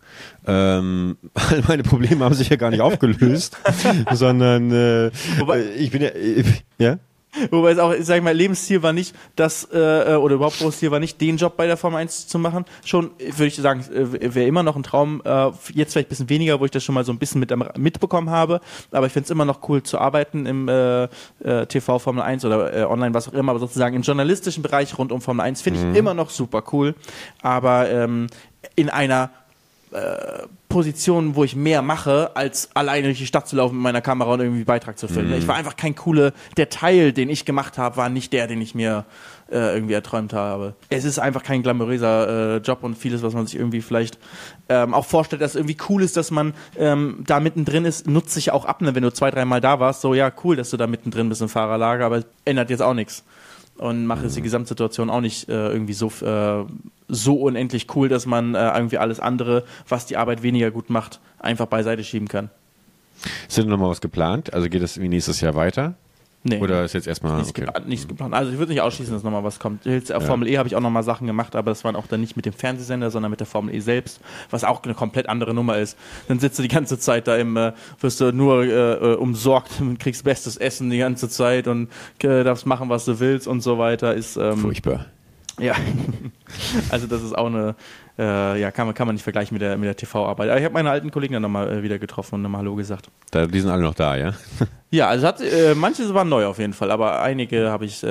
meine Probleme haben sich ja gar nicht aufgelöst, sondern ich bin ja. Wobei es auch, sag ich mal, Lebensziel war nicht, oder überhaupt großes Ziel war nicht, den Job bei der Formel 1 zu machen. Schon, würde ich sagen, wäre immer noch ein Traum, jetzt vielleicht ein bisschen weniger, wo ich das schon mal so ein bisschen mitbekommen habe, aber ich finde es immer noch cool zu arbeiten im TV Formel 1 oder online, was auch immer, aber sozusagen im journalistischen Bereich rund um Formel 1 finde ich immer noch super cool, aber in einer Positionen, wo ich mehr mache, als alleine durch die Stadt zu laufen mit meiner Kamera und irgendwie einen Beitrag zu filmen. Ich war einfach der Teil, den ich gemacht habe, war nicht der, den ich mir irgendwie erträumt habe. Es ist einfach kein glamouröser Job und vieles, was man sich irgendwie vielleicht auch vorstellt, dass es irgendwie cool ist, dass man da mittendrin ist, nutzt sich auch ab, ne? Wenn du 2-3 Mal da warst, so ja, cool, dass du da mittendrin bist im Fahrerlager, aber ändert jetzt auch nichts. Und macht jetzt die Gesamtsituation auch nicht irgendwie so unendlich cool, dass man irgendwie alles andere, was die Arbeit weniger gut macht, einfach beiseite schieben kann. Ist denn nochmal was geplant? Also geht das wie nächstes Jahr weiter? Nee. Oder ist jetzt erstmal nichts geplant. Also ich würde nicht ausschließen, dass nochmal was kommt. Auf Formel E habe ich auch nochmal Sachen gemacht, aber das waren auch dann nicht mit dem Fernsehsender, sondern mit der Formel E selbst, was auch eine komplett andere Nummer ist. Dann sitzt du die ganze Zeit da wirst du nur umsorgt und kriegst bestes Essen die ganze Zeit und darfst machen, was du willst und so weiter. Ist furchtbar. Ja, also das ist auch kann man nicht vergleichen mit der TV-Arbeit. Aber ich habe meine alten Kollegen dann nochmal wieder getroffen und nochmal Hallo gesagt. Die sind alle noch da, ja? Ja, also manche waren neu auf jeden Fall, aber einige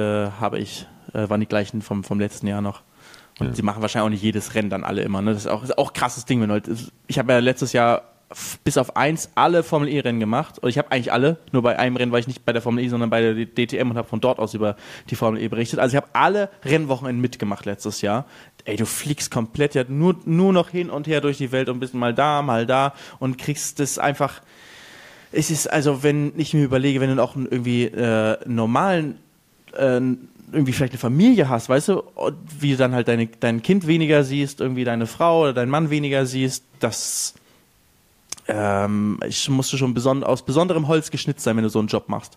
waren die gleichen vom letzten Jahr noch. Und sie machen wahrscheinlich auch nicht jedes Rennen dann alle immer. Ne? Das ist auch ein krasses Ding. Ich habe ja letztes Jahr bis auf 1 alle Formel-E-Rennen gemacht. Und ich habe eigentlich alle, nur bei einem Rennen war ich nicht bei der Formel E, sondern bei der DTM und habe von dort aus über die Formel E berichtet. Also ich habe alle Rennwochenenden mitgemacht letztes Jahr. Ey, du fliegst komplett ja nur noch hin und her durch die Welt und bist mal da und kriegst das einfach. Es ist also, wenn ich mir überlege, wenn du auch irgendwie normalen irgendwie vielleicht eine Familie hast, weißt du, wie du dann halt dein Kind weniger siehst, irgendwie deine Frau oder deinen Mann weniger siehst, das musst du schon aus besonderem Holz geschnitzt sein, wenn du so einen Job machst.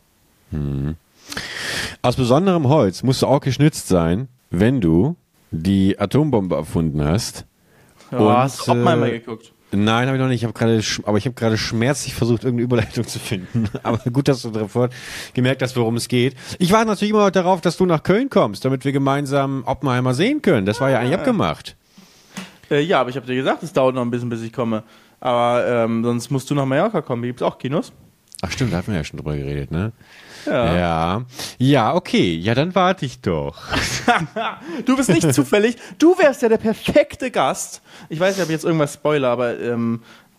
Aus besonderem Holz musst du auch geschnitzt sein, wenn du die Atombombe erfunden hast. Ja, hast du Oppenheimer geguckt? Nein, habe ich noch nicht. Ich habe gerade schmerzlich versucht, irgendeine Überleitung zu finden. Aber gut, dass du sofort gemerkt hast, worum es geht. Ich warte natürlich immer noch darauf, dass du nach Köln kommst, damit wir gemeinsam Oppenheimer sehen können. Das war ja eigentlich abgemacht. Ja, aber ich habe dir gesagt, es dauert noch ein bisschen, bis ich komme. Aber sonst musst du nach Mallorca kommen. Gibt es auch Kinos? Ach stimmt, da hatten wir ja schon drüber geredet, ne? Ja, okay. Ja, dann warte ich doch. Du bist nicht zufällig. Du wärst ja der perfekte Gast. Ich weiß nicht, ob ich jetzt irgendwas spoiler, aber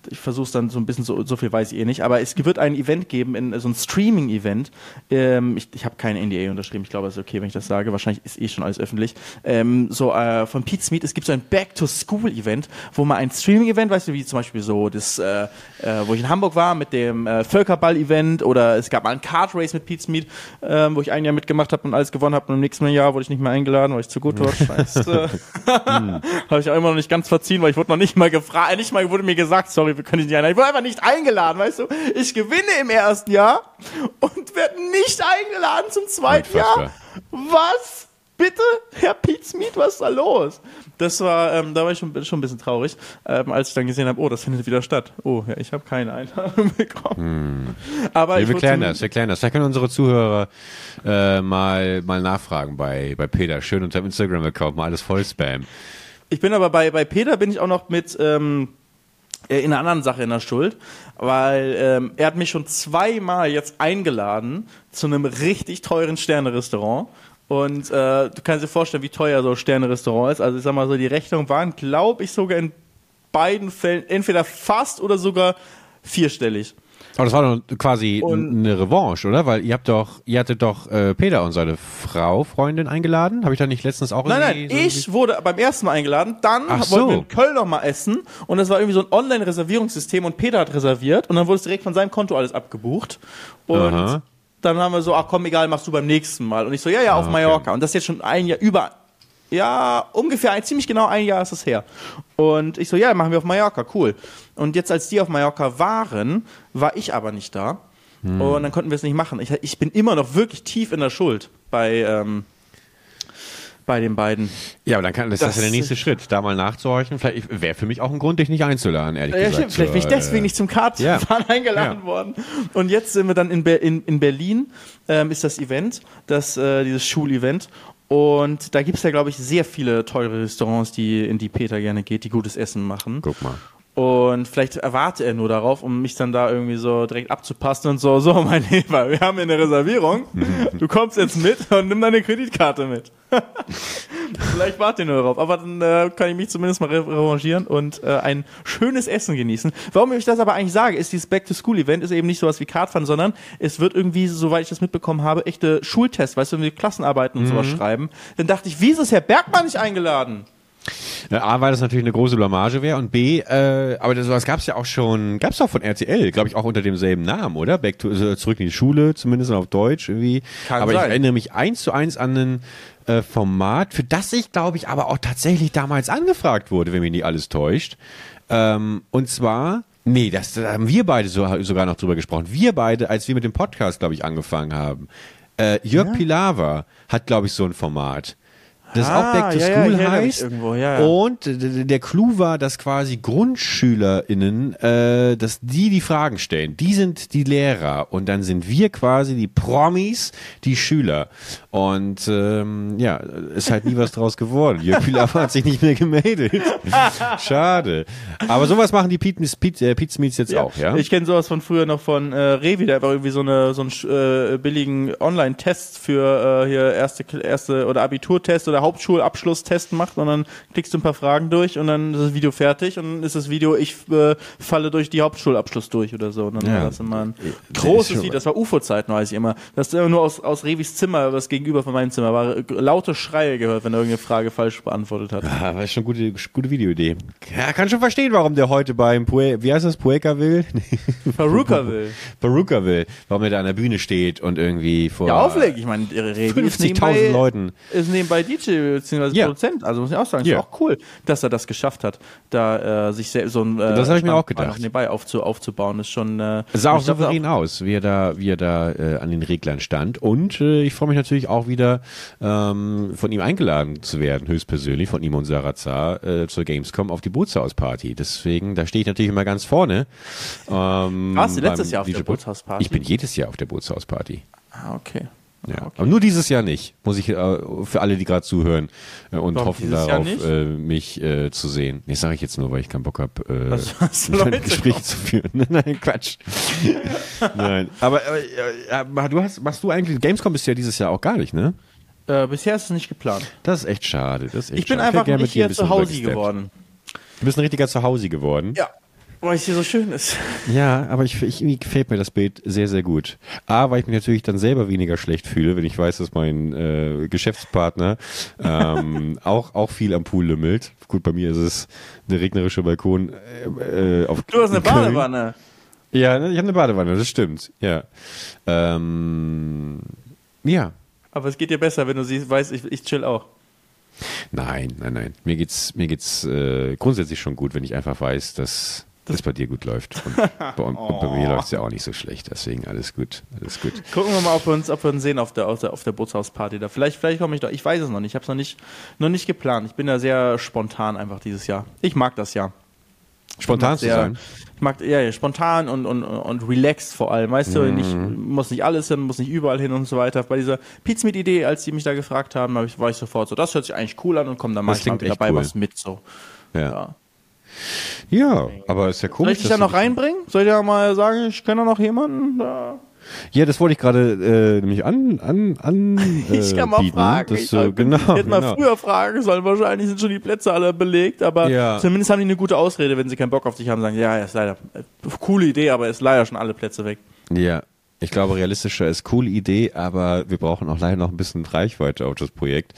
ich versuche es dann so ein bisschen, so viel weiß ich nicht, aber es wird ein Event geben, so ein Streaming-Event. Ich habe keine NDA unterschrieben, ich glaube, es ist okay, wenn ich das sage. Wahrscheinlich ist schon alles öffentlich. Von Pete's Meat, es gibt so ein Back-to-School-Event, wo man ein Streaming-Event, weißt du, wie zum Beispiel so das, wo ich in Hamburg war mit dem Völkerball-Event, oder es gab mal ein Kart-Race mit Pete's Meat, wo ich ein Jahr mitgemacht habe und alles gewonnen habe, und im nächsten Jahr wurde ich nicht mehr eingeladen, weil ich zu gut war. Scheiße. Habe ich auch immer noch nicht ganz verziehen, weil ich wurde noch nicht mal gefragt, nicht mal wurde mir gesagt, sorry, wir können dich nicht einladen. Ich wurde einfach nicht eingeladen, weißt du? Ich gewinne im ersten Jahr und werde nicht eingeladen zum zweiten Jahr. Was? Bitte, Herr Pete's Meat, was ist da los? Das war, da war ich schon ein bisschen traurig, als ich dann gesehen habe, oh, das findet wieder statt. Oh, ja, ich habe keine Einladung bekommen. Aber wir klären das. Da können unsere Zuhörer mal nachfragen bei Peter. Schön unter dem Instagram-Account, mal alles voll Spam. Ich bin aber bei Peter bin ich auch noch mit in einer anderen Sache in der Schuld, weil er hat mich schon 2-mal jetzt eingeladen zu einem richtig teuren Sterne-Restaurant. Und du kannst dir vorstellen, wie teuer so ein Sterne-Restaurant ist. Also ich sag mal so, die Rechnungen waren, glaube ich, sogar in beiden Fällen entweder fast oder sogar 4-stellig. Aber das war doch quasi eine Revanche, oder? Weil ihr hattet doch Peter und seine Freundin eingeladen. Habe ich da nicht letztens auch irgendwie... Nein, ich wurde beim ersten Mal eingeladen, dann wollten wir in Köln noch mal essen, und das war irgendwie so ein Online-Reservierungssystem, und Peter hat reserviert, und dann wurde es direkt von seinem Konto alles abgebucht. Und dann haben wir so, ach komm, egal, machst du beim nächsten Mal. Und ich so, ja, auf Mallorca. Und das ist jetzt schon ein Jahr, ungefähr ziemlich genau ein Jahr ist es her. Und ich so, ja, machen wir auf Mallorca, cool. Und jetzt, als die auf Mallorca waren, war ich aber nicht da. Und dann konnten wir es nicht machen. Ich bin immer noch wirklich tief in der Schuld bei den beiden. Ja, aber dann ist das ja der nächste Schritt, da mal nachzuhorchen. Vielleicht wäre für mich auch ein Grund, dich nicht einzuladen, ehrlich gesagt. Stimmt. Vielleicht bin ich deswegen nicht zum Kartfahren eingeladen worden. Und jetzt sind wir dann in Berlin, ist das Event, dieses Schulevent. Und da gibt es ja, glaube ich, sehr viele teure Restaurants, in die Peter gerne geht, die gutes Essen machen. Guck mal. Und vielleicht erwarte er nur darauf, um mich dann da irgendwie so direkt abzupassen und so, mein Lieber, wir haben hier eine Reservierung, du kommst jetzt mit und nimm deine Kreditkarte mit. Vielleicht warte ich nur darauf, aber dann kann ich mich zumindest mal revanchieren und ein schönes Essen genießen. Warum ich das aber eigentlich sage, ist dieses Back-to-School-Event ist eben nicht sowas wie Kartfahren, sondern es wird irgendwie, soweit ich das mitbekommen habe, echte Schultests, weißt du, irgendwie Klassenarbeiten und sowas schreiben. Dann dachte ich, wieso ist Herr Bergmann nicht eingeladen? A, weil das natürlich eine große Blamage wäre, und B, aber sowas gab's ja auch schon, gab's auch von RTL, glaube ich, auch unter demselben Namen, oder? Zurück in die Schule, zumindest auf Deutsch irgendwie. Aber ich erinnere mich 1:1 an ein Format, für das ich, glaube ich, aber auch tatsächlich damals angefragt wurde, wenn mich nicht alles täuscht. Und zwar, da haben wir beide sogar noch drüber gesprochen. Wir beide, als wir mit dem Podcast, glaube ich, angefangen haben. Jörg Pilawa hat, glaube ich, so ein Format. Das auch Back to School heißt. Und der Clou war, dass quasi GrundschülerInnen, dass die Fragen stellen. Die sind die Lehrer, und dann sind wir quasi die Promis, die Schüler. Und ist halt nie was draus geworden. Jörg Pilawa hat sich nicht mehr gemeldet. Schade. Aber sowas machen die Pete's Meats jetzt auch, ja? Ich kenne sowas von früher noch von Revi, der einfach irgendwie so einen billigen Online-Test für hier erste oder Abiturtest oder Hauptschulabschlusstest macht, und dann klickst du ein paar Fragen durch und dann ist das Video fertig, und dann ist das Video, ich falle durch die Hauptschulabschluss durch oder so. Und dann war das immer ein großes Video, das war UFO-Zeiten, weiß ich immer. Das ist immer nur aus Revis Zimmer, was gegenüber von meinem Zimmer war, laute Schreie gehört, wenn er irgendeine Frage falsch beantwortet hat. Ja, war schon eine gute Videoidee. Ja, kann schon verstehen, warum der heute beim wie heißt das, Puekaville? Perukaville, warum er da an der Bühne steht und irgendwie vor auflegt. Ich meine, Revi 50.000 Leuten ist nebenbei DJ bzw. Produzent, also muss ich auch sagen, ist auch cool, dass er das geschafft hat, da sich so ein das habe ich mir auch gedacht, nebenbei aufzubauen, ist schon sah auch souverän aus, wie er da an den Reglern stand, und ich freue mich natürlich auch wieder von ihm eingeladen zu werden, höchstpersönlich von ihm und Sarah Zar zur Gamescom auf die Bootshausparty. Deswegen, da stehe ich natürlich immer ganz vorne. Warst du letztes Jahr auf der Bootshausparty? Ich bin jedes Jahr auf der Bootshausparty. Ah, okay. Ja, okay. Aber nur dieses Jahr nicht, muss ich für alle, die gerade zuhören und hoffen darauf, mich zu sehen. Nee, sage ich jetzt nur, weil ich keinen Bock habe, ein Gespräch zu führen. Nein, Quatsch. Nein, aber machst du eigentlich, Gamescom bist du ja dieses Jahr auch gar nicht, ne? Bisher ist es nicht geplant. Das ist echt schade. Ich bin einfach ein richtiger Zuhause geworden. Du bist ein richtiger Zuhause geworden? Ja. weil es hier so schön ist. Ja, aber irgendwie gefällt mir das Bild sehr, sehr gut. A, weil ich mich natürlich dann selber weniger schlecht fühle, wenn ich weiß, dass mein Geschäftspartner auch viel am Pool lümmelt. Gut, bei mir ist es eine regnerische Balkon auf Du hast eine Köln. Badewanne. Ja, ich habe eine Badewanne, das stimmt. Ja. Ja. Aber es geht dir besser, wenn du siehst, weißt, ich chill auch. Nein. Mir geht's grundsätzlich schon gut, wenn ich einfach weiß, dass das bei dir gut läuft. Und bei mir läuft es ja auch nicht so schlecht, deswegen alles gut. Gucken wir mal, ob wir uns sehen auf der Bootshausparty da. Vielleicht komme ich da. Ich weiß es noch nicht. Ich habe es noch nicht geplant. Ich bin da sehr spontan einfach dieses Jahr. Ich mag das ja. Spontan zu sein? Ich mag ja, spontan und relaxed vor allem. Weißt du, muss nicht alles hin, muss nicht überall hin und so weiter. Bei dieser Pizmeet-Idee, als die mich da gefragt haben, war ich sofort so, das hört sich eigentlich cool an und komm, dann mach ich mal dabei was mit. So. Ja, aber ist ja komisch. Soll ich dich da noch reinbringen? Soll ich ja mal sagen, ich kenne da noch jemanden? Ja, das wollte ich gerade nämlich ich kann mal fragen. Ich hätte mal früher fragen sollen. Wahrscheinlich sind schon die Plätze alle belegt, aber zumindest haben die eine gute Ausrede, wenn sie keinen Bock auf dich haben, sagen, ja, ist leider coole Idee, aber ist leider schon alle Plätze weg. Ja. Ich glaube, realistischer ist coole Idee, aber wir brauchen auch leider noch ein bisschen Reichweite auf das Projekt.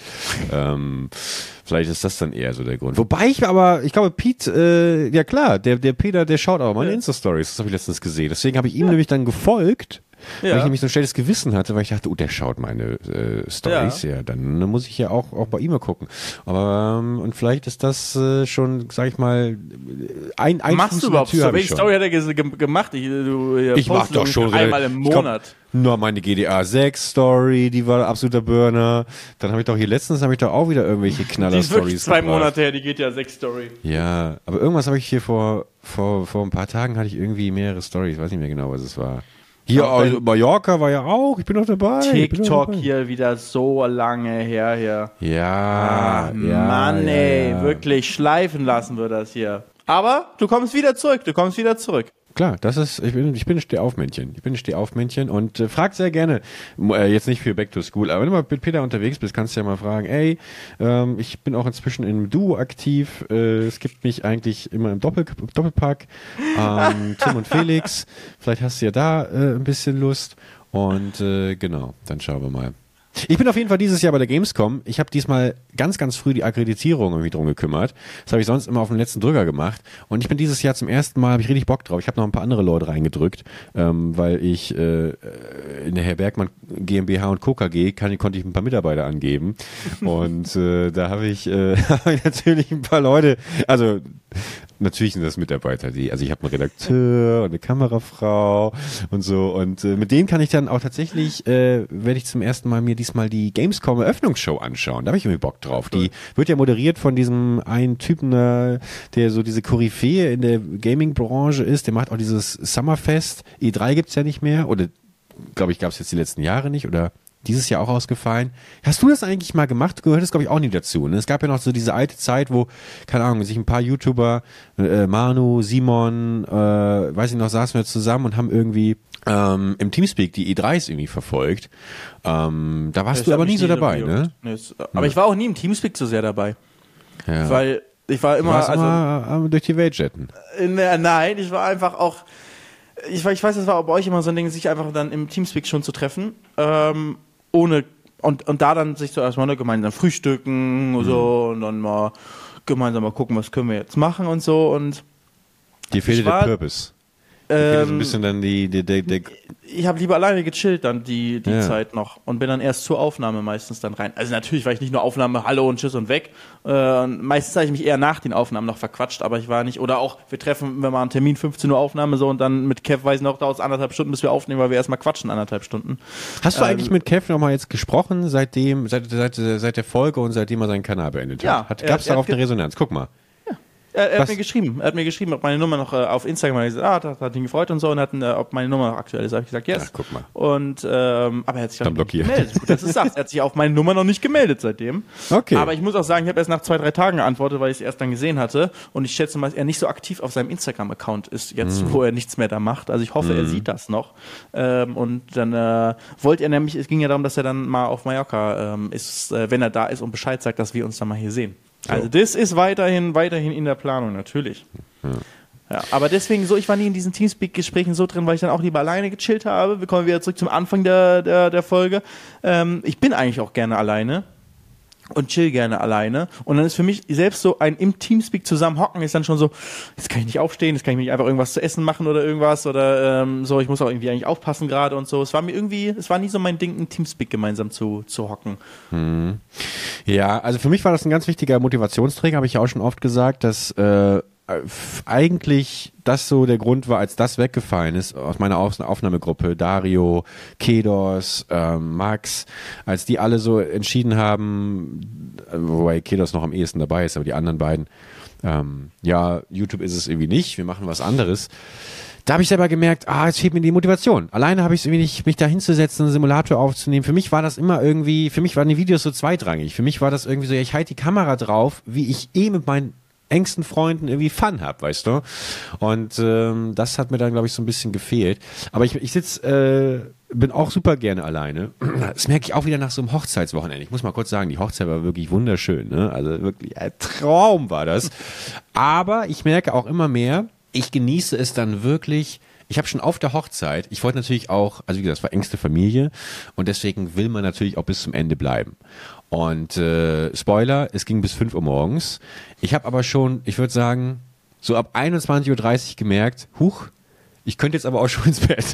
Vielleicht ist das dann eher so der Grund. Wobei ich glaube, Pete, ja klar, der Peter, der schaut auch meine Insta-Stories, das habe ich letztens gesehen. Deswegen habe ich ihm nämlich dann gefolgt, weil ich nämlich so ein schlechtes Gewissen hatte, weil ich dachte, der schaut meine Stories, dann muss ich ja auch bei ihm mal gucken. Aber und vielleicht ist das schon, sag ich mal, ein Machst Fuß du in der überhaupt Tür. So, welche Story hat er gemacht? Ich mach doch schon einmal im Monat. Nur meine GTA 6 Story, die war absoluter Burner. Dann habe ich doch hier letztens auch wieder irgendwelche Knaller-Stories. Die ist wirklich 2 Monate her, die GTA 6 Story. Ja, aber irgendwas habe ich hier vor ein paar Tagen hatte ich irgendwie mehrere Stories, weiß nicht mehr genau, was es war. Hier, Mallorca war ja auch, ich bin noch dabei. TikTok hier wieder so lange her hier. Ja, Mann, ey, wirklich schleifen lassen wir das hier. Aber du kommst wieder zurück. Klar, ich bin ein Stehaufmännchen und frag sehr gerne, jetzt nicht für Back to School, aber wenn du mal mit Peter unterwegs bist, kannst du ja mal fragen, ey, ich bin auch inzwischen im Duo aktiv, es gibt mich eigentlich immer im Doppelpack, Tim und Felix, vielleicht hast du ja da ein bisschen Lust und genau, dann schauen wir mal. Ich bin auf jeden Fall dieses Jahr bei der Gamescom. Ich habe diesmal ganz, ganz früh die Akkreditierung irgendwie drum gekümmert. Das habe ich sonst immer auf den letzten Drücker gemacht. Und ich bin dieses Jahr zum ersten Mal, habe ich richtig Bock drauf. Ich habe noch ein paar andere Leute reingedrückt, weil ich in der Herr Bergmann GmbH und Co. KG konnte ich ein paar Mitarbeiter angeben. Und da habe ich natürlich ein paar Leute, also natürlich sind das Mitarbeiter, also ich habe einen Redakteur und eine Kamerafrau und so und mit denen kann ich dann auch tatsächlich, werde ich zum ersten Mal mir diesmal die Gamescom Eröffnungsshow anschauen. Da habe ich irgendwie Bock drauf. Die wird ja moderiert von diesem einen Typen, der so diese Koryphäe in der Gaming-Branche ist. Der macht auch dieses Summerfest. E3 gibt's ja nicht mehr oder glaube ich gab es jetzt die letzten Jahre nicht oder dieses Jahr auch ausgefallen. Hast du das eigentlich mal gemacht? Du gehörtest, glaube ich, auch nie dazu. Ne? Es gab ja noch so diese alte Zeit, wo, keine Ahnung, sich ein paar YouTuber, Manu, Simon, weiß ich noch, saßen wir zusammen und haben irgendwie im Teamspeak die E3s irgendwie verfolgt. Da warst du aber nie so dabei, ne? Aber ich war auch nie im Teamspeak so sehr dabei. Ja. Weil ich war immer... immer durch die Welt jetten. Nein, ich war einfach auch... Ich weiß, das war bei euch immer so ein Ding, sich einfach dann im Teamspeak schon zu treffen, ohne und da dann sich so erstmal gemeinsam frühstücken und so und dann mal gemeinsam mal gucken, was können wir jetzt machen und so und dir fehlt der Purpose. So ein bisschen dann ich habe lieber alleine gechillt dann die Zeit noch und bin dann erst zur Aufnahme meistens dann rein. Also natürlich war ich nicht nur Aufnahme, hallo und tschüss und weg. Meistens habe ich mich eher nach den Aufnahmen noch verquatscht, aber ich war nicht, oder auch, wir treffen, wenn wir einen Termin, 15 Uhr Aufnahme so und dann mit Kev, weiß ich noch, dauert es 1,5 Stunden, bis wir aufnehmen, weil wir erstmal quatschen 1,5 Stunden. Hast du eigentlich mit Kev nochmal jetzt gesprochen, seit der Folge und seitdem er seinen Kanal beendet hat? Gab es darauf eine Resonanz? Guck mal. Er hat mir geschrieben, ob meine Nummer noch auf Instagram, das hat ihn gefreut und so, und ob meine Nummer noch aktuell ist. Habe ich gesagt, yes. Ach, guck mal. Und, aber er hat sich dann blockiert. Nicht gemeldet. Gut, dass du es sagst. Er hat sich auf meine Nummer noch nicht gemeldet seitdem. Okay. Aber ich muss auch sagen, ich habe erst nach 2-3 Tagen geantwortet, weil ich es erst dann gesehen hatte. Und ich schätze mal, dass er nicht so aktiv auf seinem Instagram-Account ist, jetzt, wo er nichts mehr da macht. Also ich hoffe, er sieht das noch. Und dann wollte er nämlich, es ging ja darum, dass er dann mal auf Mallorca ist, wenn er da ist und Bescheid sagt, dass wir uns dann mal hier sehen. Also das ist weiterhin in der Planung, natürlich. Ja, aber deswegen so, ich war nie in diesen Teamspeak-Gesprächen so drin, weil ich dann auch lieber alleine gechillt habe. Wir kommen wieder zurück zum Anfang der Folge. Ich bin eigentlich auch gerne alleine und chill gerne alleine. Und dann ist für mich selbst so ein im Teamspeak zusammen hocken ist dann schon so, jetzt kann ich nicht aufstehen, jetzt kann ich nicht einfach irgendwas zu essen machen oder irgendwas oder so, ich muss auch irgendwie eigentlich aufpassen gerade und so. Es war nie so mein Ding, im Teamspeak gemeinsam zu hocken. Ja, also für mich war das ein ganz wichtiger Motivationsträger, habe ich ja auch schon oft gesagt, dass eigentlich das so der Grund war, als das weggefallen ist aus meiner Aufnahmegruppe, Dario, Kedos, Max, als die alle so entschieden haben, wobei Kedos noch am ehesten dabei ist, aber die anderen beiden, ja, YouTube ist es irgendwie nicht, wir machen was anderes. Da habe ich selber gemerkt, jetzt fehlt mir die Motivation. Alleine habe ich es irgendwie nicht, mich da hinzusetzen, einen Simulator aufzunehmen. Für mich war das immer irgendwie, für mich waren die Videos so zweitrangig. Für mich war das irgendwie so, ja, ich halte die Kamera drauf, wie ich mit meinen engsten Freunden irgendwie Fun hab, weißt du? Und das hat mir dann, glaube ich, so ein bisschen gefehlt. Aber ich bin auch super gerne alleine. Das merke ich auch wieder nach so einem Hochzeitswochenende. Ich muss mal kurz sagen, die Hochzeit war wirklich wunderschön, ne? Also wirklich ein Traum war das. Aber ich merke auch immer mehr, ich genieße es dann wirklich. Ich habe schon auf der Hochzeit, ich wollte natürlich auch, also wie gesagt, es war engste Familie und deswegen will man natürlich auch bis zum Ende bleiben. Und Spoiler, es ging bis 5 Uhr morgens. Ich habe aber schon, ich würde sagen, so ab 21.30 Uhr gemerkt, ich könnte jetzt aber auch schon ins Bett.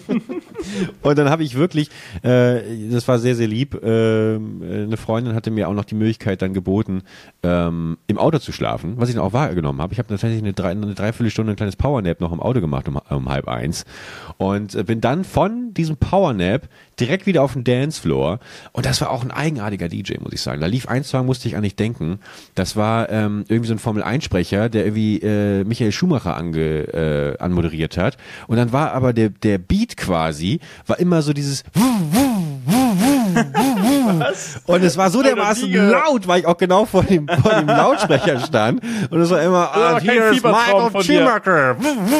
Und dann habe ich wirklich, das war sehr, sehr lieb, eine Freundin hatte mir auch noch die Möglichkeit dann geboten, im Auto zu schlafen, was ich dann auch wahrgenommen habe. Ich habe tatsächlich eine Dreiviertelstunde ein kleines Powernap noch im Auto gemacht um 12:30 und bin dann von diesem Powernap direkt wieder auf den Dancefloor und das war auch ein eigenartiger DJ, muss ich sagen. Da lief ein Song, musste ich an nicht denken. Das war irgendwie so ein Formel-1-Sprecher, der irgendwie Michael Schumacher anmoderiert hat. Und dann war aber der Beat quasi, war immer so dieses Was? und es war so dermaßen laut, weil ich auch genau vor dem Lautsprecher stand und es war immer hier ist Michael Schumacher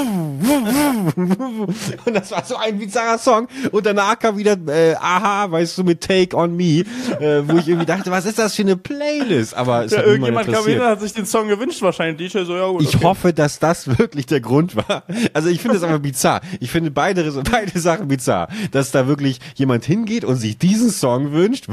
und das war so ein bizarrer Song und danach kam wieder Aha, weißt du, mit Take on Me, wo ich irgendwie dachte, was ist das für eine Playlist? Aber es hat irgendjemand kam hin und hat sich den Song gewünscht, wahrscheinlich DJ so, ja gut. Ich hoffe, dass das wirklich der Grund war. Also ich finde es aber bizarr. Ich finde beide Sachen bizarr. Dass da wirklich jemand hingeht und sich diesen Song wünscht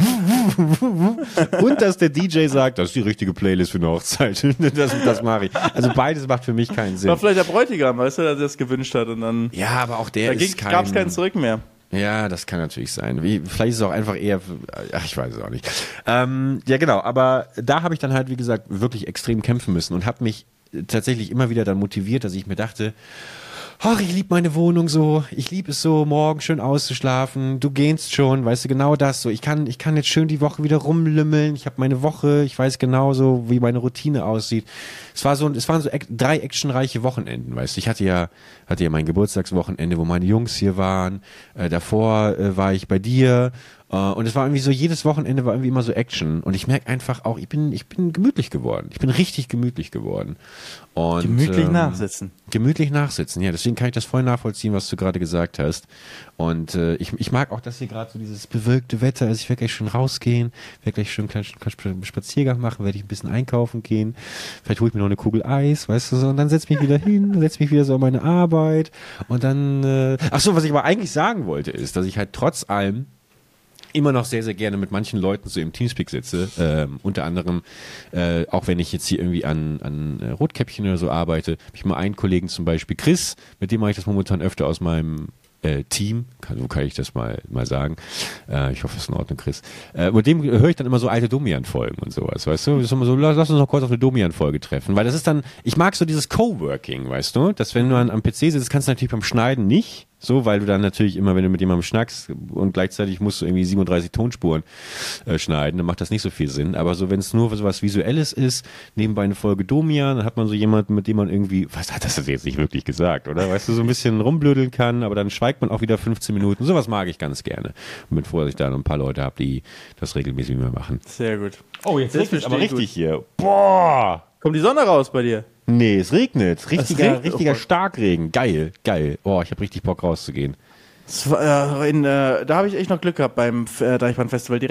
und dass der DJ sagt, das ist die richtige Playlist für eine Hochzeit. Das mache ich. Also beides macht für mich keinen Sinn. War vielleicht der Bräutigam, weißt du, der das gewünscht hat und dann... Ja, aber auch der ist gab es keinen Zurück mehr. Ja, das kann natürlich sein. Vielleicht ist es auch einfach eher, ich weiß es auch nicht. Ja, genau, aber da habe ich dann halt, wie gesagt, wirklich extrem kämpfen müssen und habe mich tatsächlich immer wieder dann motiviert, dass ich mir dachte, ach, ich liebe meine Wohnung so, ich liebe es so, morgen schön auszuschlafen, du gehst schon, weißt du, genau das so, ich kann jetzt schön die Woche wieder rumlümmeln, ich habe meine Woche, ich weiß genau so, wie meine Routine aussieht. Es waren so 3 actionreiche Wochenenden, weißt du, ich hatte ja mein Geburtstagswochenende, wo meine Jungs hier waren, davor war ich bei dir, und es war irgendwie so, jedes Wochenende war irgendwie immer so Action. Und ich merke einfach auch, ich bin gemütlich geworden. Ich bin richtig gemütlich geworden. Und, gemütlich nachsitzen. Gemütlich nachsitzen, ja. Deswegen kann ich das voll nachvollziehen, was du gerade gesagt hast. Und ich mag auch, dass hier gerade so dieses bewölkte Wetter ist. Ich werde gleich schon rausgehen, werde gleich schon einen kleinen Spaziergang machen, werde ich ein bisschen einkaufen gehen. Vielleicht hole ich mir noch eine Kugel Eis, weißt du so. Und dann setze mich wieder hin, setze mich wieder so an meine Arbeit. Und dann, ach so, was ich aber eigentlich sagen wollte, ist, dass ich halt trotz allem immer noch sehr, sehr gerne mit manchen Leuten so im Teamspeak sitze, unter anderem, auch wenn ich jetzt hier irgendwie an Rotkäppchen oder so arbeite, habe ich mal einen Kollegen zum Beispiel, Chris, mit dem mache ich das momentan öfter aus meinem Team, so kann ich das mal sagen. Ich hoffe, es ist in Ordnung, Chris. Mit dem höre ich dann immer so alte Domian-Folgen und sowas, weißt du? Das ist immer so, lass uns noch kurz auf eine Domian-Folge treffen, weil das ist dann, ich mag so dieses Coworking, weißt du? Dass wenn du am PC sitzt, kannst du natürlich beim Schneiden nicht, so, weil du dann natürlich immer, wenn du mit jemandem schnackst und gleichzeitig musst du irgendwie 37 Tonspuren schneiden, dann macht das nicht so viel Sinn. Aber so, wenn es nur so was Visuelles ist, nebenbei eine Folge Domian, dann hat man so jemanden, mit dem man irgendwie, was hat das jetzt nicht wirklich gesagt, oder? Weißt du, so ein bisschen rumblödeln kann, aber dann schweigt man auch wieder 15 Minuten. Sowas mag ich ganz gerne. Und bin froh, dass ich da noch ein paar Leute habe, die das regelmäßig mehr machen. Sehr gut. Oh, jetzt regnet es aber richtig hier. Boah! Kommt die Sonne raus bei dir? Nee, es regnet. Richtiger Starkregen. Geil. Oh, ich habe richtig Bock rauszugehen. Da habe ich echt noch Glück gehabt beim Deichbrand-Festival. Direkt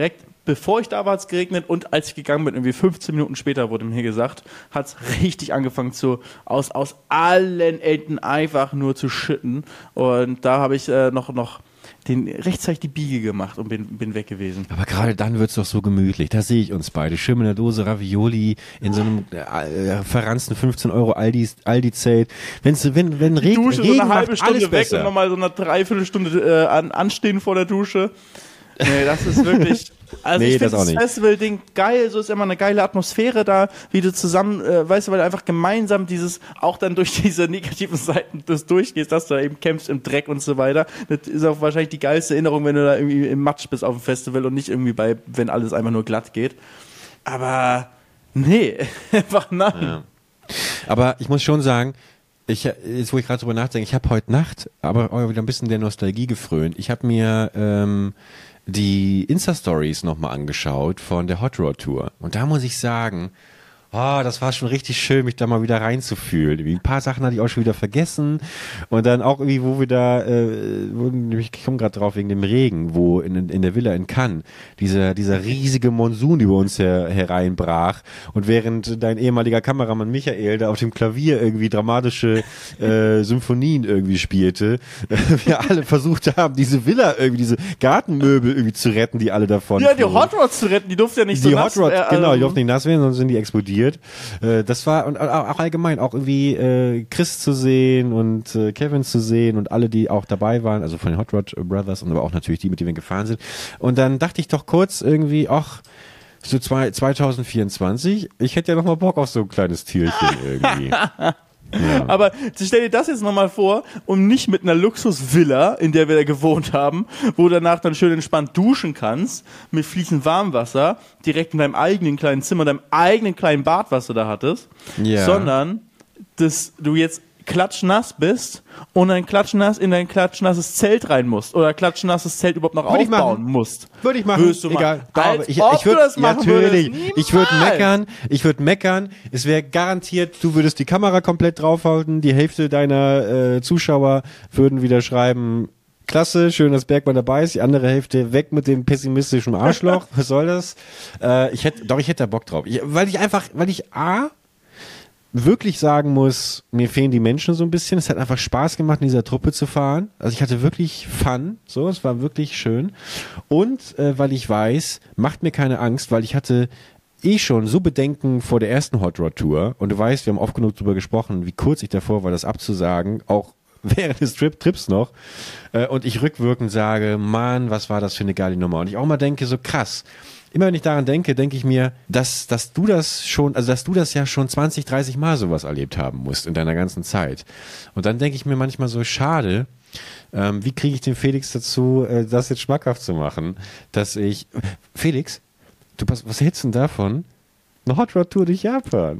bevor ich da war, hat es geregnet und als ich gegangen bin, irgendwie 15 Minuten später wurde mir gesagt, hat es richtig angefangen aus allen Enden einfach nur zu schütten. Und da habe ich noch rechtzeitig die Biege gemacht und bin weg gewesen. Aber gerade dann wird's doch so gemütlich. Da sehe ich uns beide. Schön in der Dose Ravioli in so einem verranzten 15 € Aldi-Zelt. Wenn Regen Dusche so eine halbe macht, Stunde alles weg besser. und nochmal so eine Dreiviertelstunde anstehen vor der Dusche. Nee, das ist wirklich. Also Nee, ich finde das auch das nicht. Festival-Ding geil, so ist immer eine geile Atmosphäre da, wie du zusammen, weißt du, weil du einfach gemeinsam auch dann durch diese negativen Seiten das durchgehst, dass du da eben kämpfst im Dreck und so weiter. Das ist auch wahrscheinlich die geilste Erinnerung, wenn du da irgendwie im Matsch bist auf dem Festival und nicht irgendwie wenn alles einfach nur glatt geht. Aber nee, einfach nein. Ja. Aber ich muss schon sagen, jetzt wo ich gerade drüber nachdenke, ich habe heute Nacht aber auch wieder ein bisschen der Nostalgie gefrönt. Ich habe mir die Insta-Stories nochmal angeschaut von der Hot Rod Tour. Und da muss ich sagen, das war schon richtig schön, mich da mal wieder reinzufühlen. Irgendwie ein paar Sachen hatte ich auch schon wieder vergessen. Und dann auch irgendwie, wo wir da, ich komme gerade drauf wegen dem Regen, wo in der Villa in Cannes, dieser riesige Monsun über uns hereinbrach. Und während dein ehemaliger Kameramann Michael da auf dem Klavier irgendwie dramatische Symphonien irgendwie spielte, wir alle versucht haben, diese Villa irgendwie, diese Gartenmöbel irgendwie zu retten, die alle davon Ja, die Hot Rods zu retten, die durften ja nicht so die nass Hot Rods, genau, die durften nicht werden. nass werden, sonst sind die explodiert. Das war, und auch allgemein, auch irgendwie Chris zu sehen und Kevin zu sehen und alle, die auch dabei waren, also von den Hot Rod Brothers und aber auch natürlich die, mit denen wir gefahren sind. Und dann dachte ich doch kurz irgendwie, so 2024, ich hätte ja noch mal Bock auf so ein kleines Tierchen irgendwie. Ja. Aber stell dir das jetzt nochmal vor und nicht mit einer Luxusvilla, in der wir da gewohnt haben, wo du danach dann schön entspannt duschen kannst, mit fließend Warmwasser, direkt in deinem eigenen kleinen Zimmer, deinem eigenen kleinen Bad, was du da hattest, Ja. sondern dass du jetzt klatschnass bist und in dein klatschnasses Zelt rein musst oder klatschnasses Zelt überhaupt noch Würde ich aufbauen machen. musst. Würde ich machen. Würdest du Egal. machen. Glaube, Als ich ob du würde das machen natürlich. würdest. Ich würde Niemals. meckern. Es wäre garantiert, du würdest die Kamera komplett draufhalten. Die Hälfte deiner Zuschauer würden wieder schreiben, klasse, schön, dass Bergmann dabei ist. Die andere Hälfte weg mit dem pessimistischen Arschloch. Was soll das? Ich hätte da Bock drauf. Weil ich wirklich sagen muss, mir fehlen die Menschen so ein bisschen. Es hat einfach Spaß gemacht, in dieser Truppe zu fahren. Also ich hatte wirklich Fun. So, es war wirklich schön. Und weil ich weiß, macht mir keine Angst, weil ich hatte schon so Bedenken vor der ersten Hot Rod Tour. Und du weißt, wir haben oft genug darüber gesprochen, wie kurz ich davor war, das abzusagen. Auch während des Trips noch. Und ich rückwirkend sage, Mann, was war das für eine geile Nummer. Und ich auch mal denke, so krass. Immer wenn ich daran denke, denke ich mir, dass du das ja schon 20, 30 Mal sowas erlebt haben musst in deiner ganzen Zeit. Und dann denke ich mir manchmal so, schade, wie kriege ich den Felix dazu, das jetzt schmackhaft zu machen, Felix, was hältst du denn davon? Eine Hot Rod Tour durch Japan.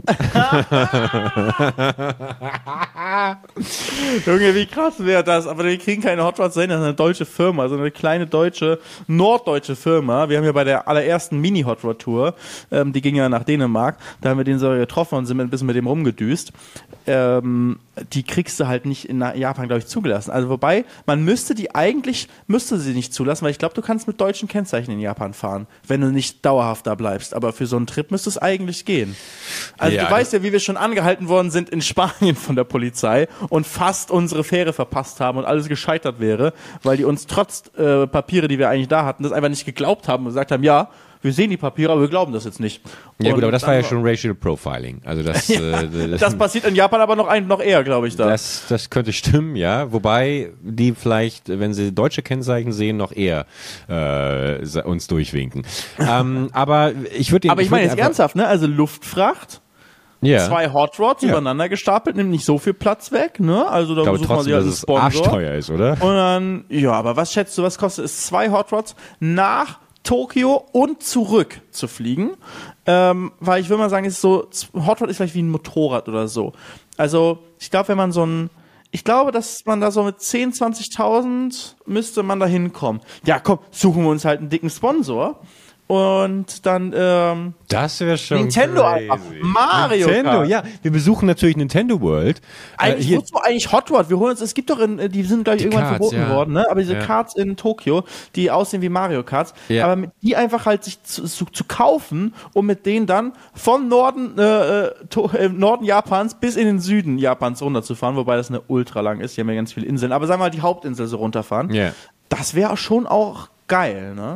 Junge, wie krass wäre das? Aber wir kriegen keine Hot Rods sein, das ist eine deutsche Firma, so eine kleine norddeutsche Firma. Wir haben ja bei der allerersten Mini-Hot Rod Tour, die ging ja nach Dänemark, da haben wir den so getroffen und sind ein bisschen mit dem rumgedüst. Die kriegst du halt nicht in Japan, glaube ich, zugelassen. Also wobei, müsste sie nicht zulassen, weil ich glaube, du kannst mit deutschen Kennzeichen in Japan fahren, wenn du nicht dauerhaft da bleibst. Aber für so einen Trip müsste es eigentlich gehen. Also Ja, du weißt ja, wie wir schon angehalten worden sind in Spanien von der Polizei und fast unsere Fähre verpasst haben und alles gescheitert wäre, weil die uns trotz Papiere, die wir eigentlich da hatten, das einfach nicht geglaubt haben und gesagt haben, ja, wir sehen die Papiere, aber wir glauben das jetzt nicht. Ja gut, Und aber das war dann ja schon Racial Profiling. Also das, das passiert in Japan aber noch eher, glaube ich, da. das könnte stimmen, ja. Wobei die vielleicht, wenn sie deutsche Kennzeichen sehen, noch eher uns durchwinken. Aber ich würde Aber ich meine jetzt ernsthaft, ne? Also Luftfracht, ja. 2 Hot Rods Ja. übereinander gestapelt, nimmt nicht so viel Platz weg, ne? Also da Ich glaube sucht man trotzdem, sich halt dass einen es Sponsor. arschteuer ist, oder? Und dann, ja, aber was schätzt du, was kostet es, 2 Hot Rods nach Tokio und zurück zu fliegen? Weil ich würde mal sagen, ist so, Hot Rod ist vielleicht wie ein Motorrad oder so. Also, ich glaube, dass man da so mit 10.000, 20.000 müsste man da hinkommen. Ja, komm, suchen wir uns halt einen dicken Sponsor. und dann Das wäre schon Nintendo crazy. einfach. Mario Nintendo, Kart. ja. Wir besuchen natürlich Nintendo World. Eigentlich, wozu eigentlich Hot Rod? Wir holen uns, es gibt doch, die sind glaube ich irgendwann Karts, verboten ja. worden, ne? Aber diese Ja. Karts in Tokio, die aussehen wie Mario Karts, Ja. aber die einfach halt sich zu kaufen, um mit denen dann vom Norden Japans bis in den Süden Japans runterzufahren, wobei das eine ultra lang ist. Die haben ja ganz viele Inseln, aber sagen wir mal die Hauptinsel so runterfahren. Ja. Das wäre schon auch geil, ne?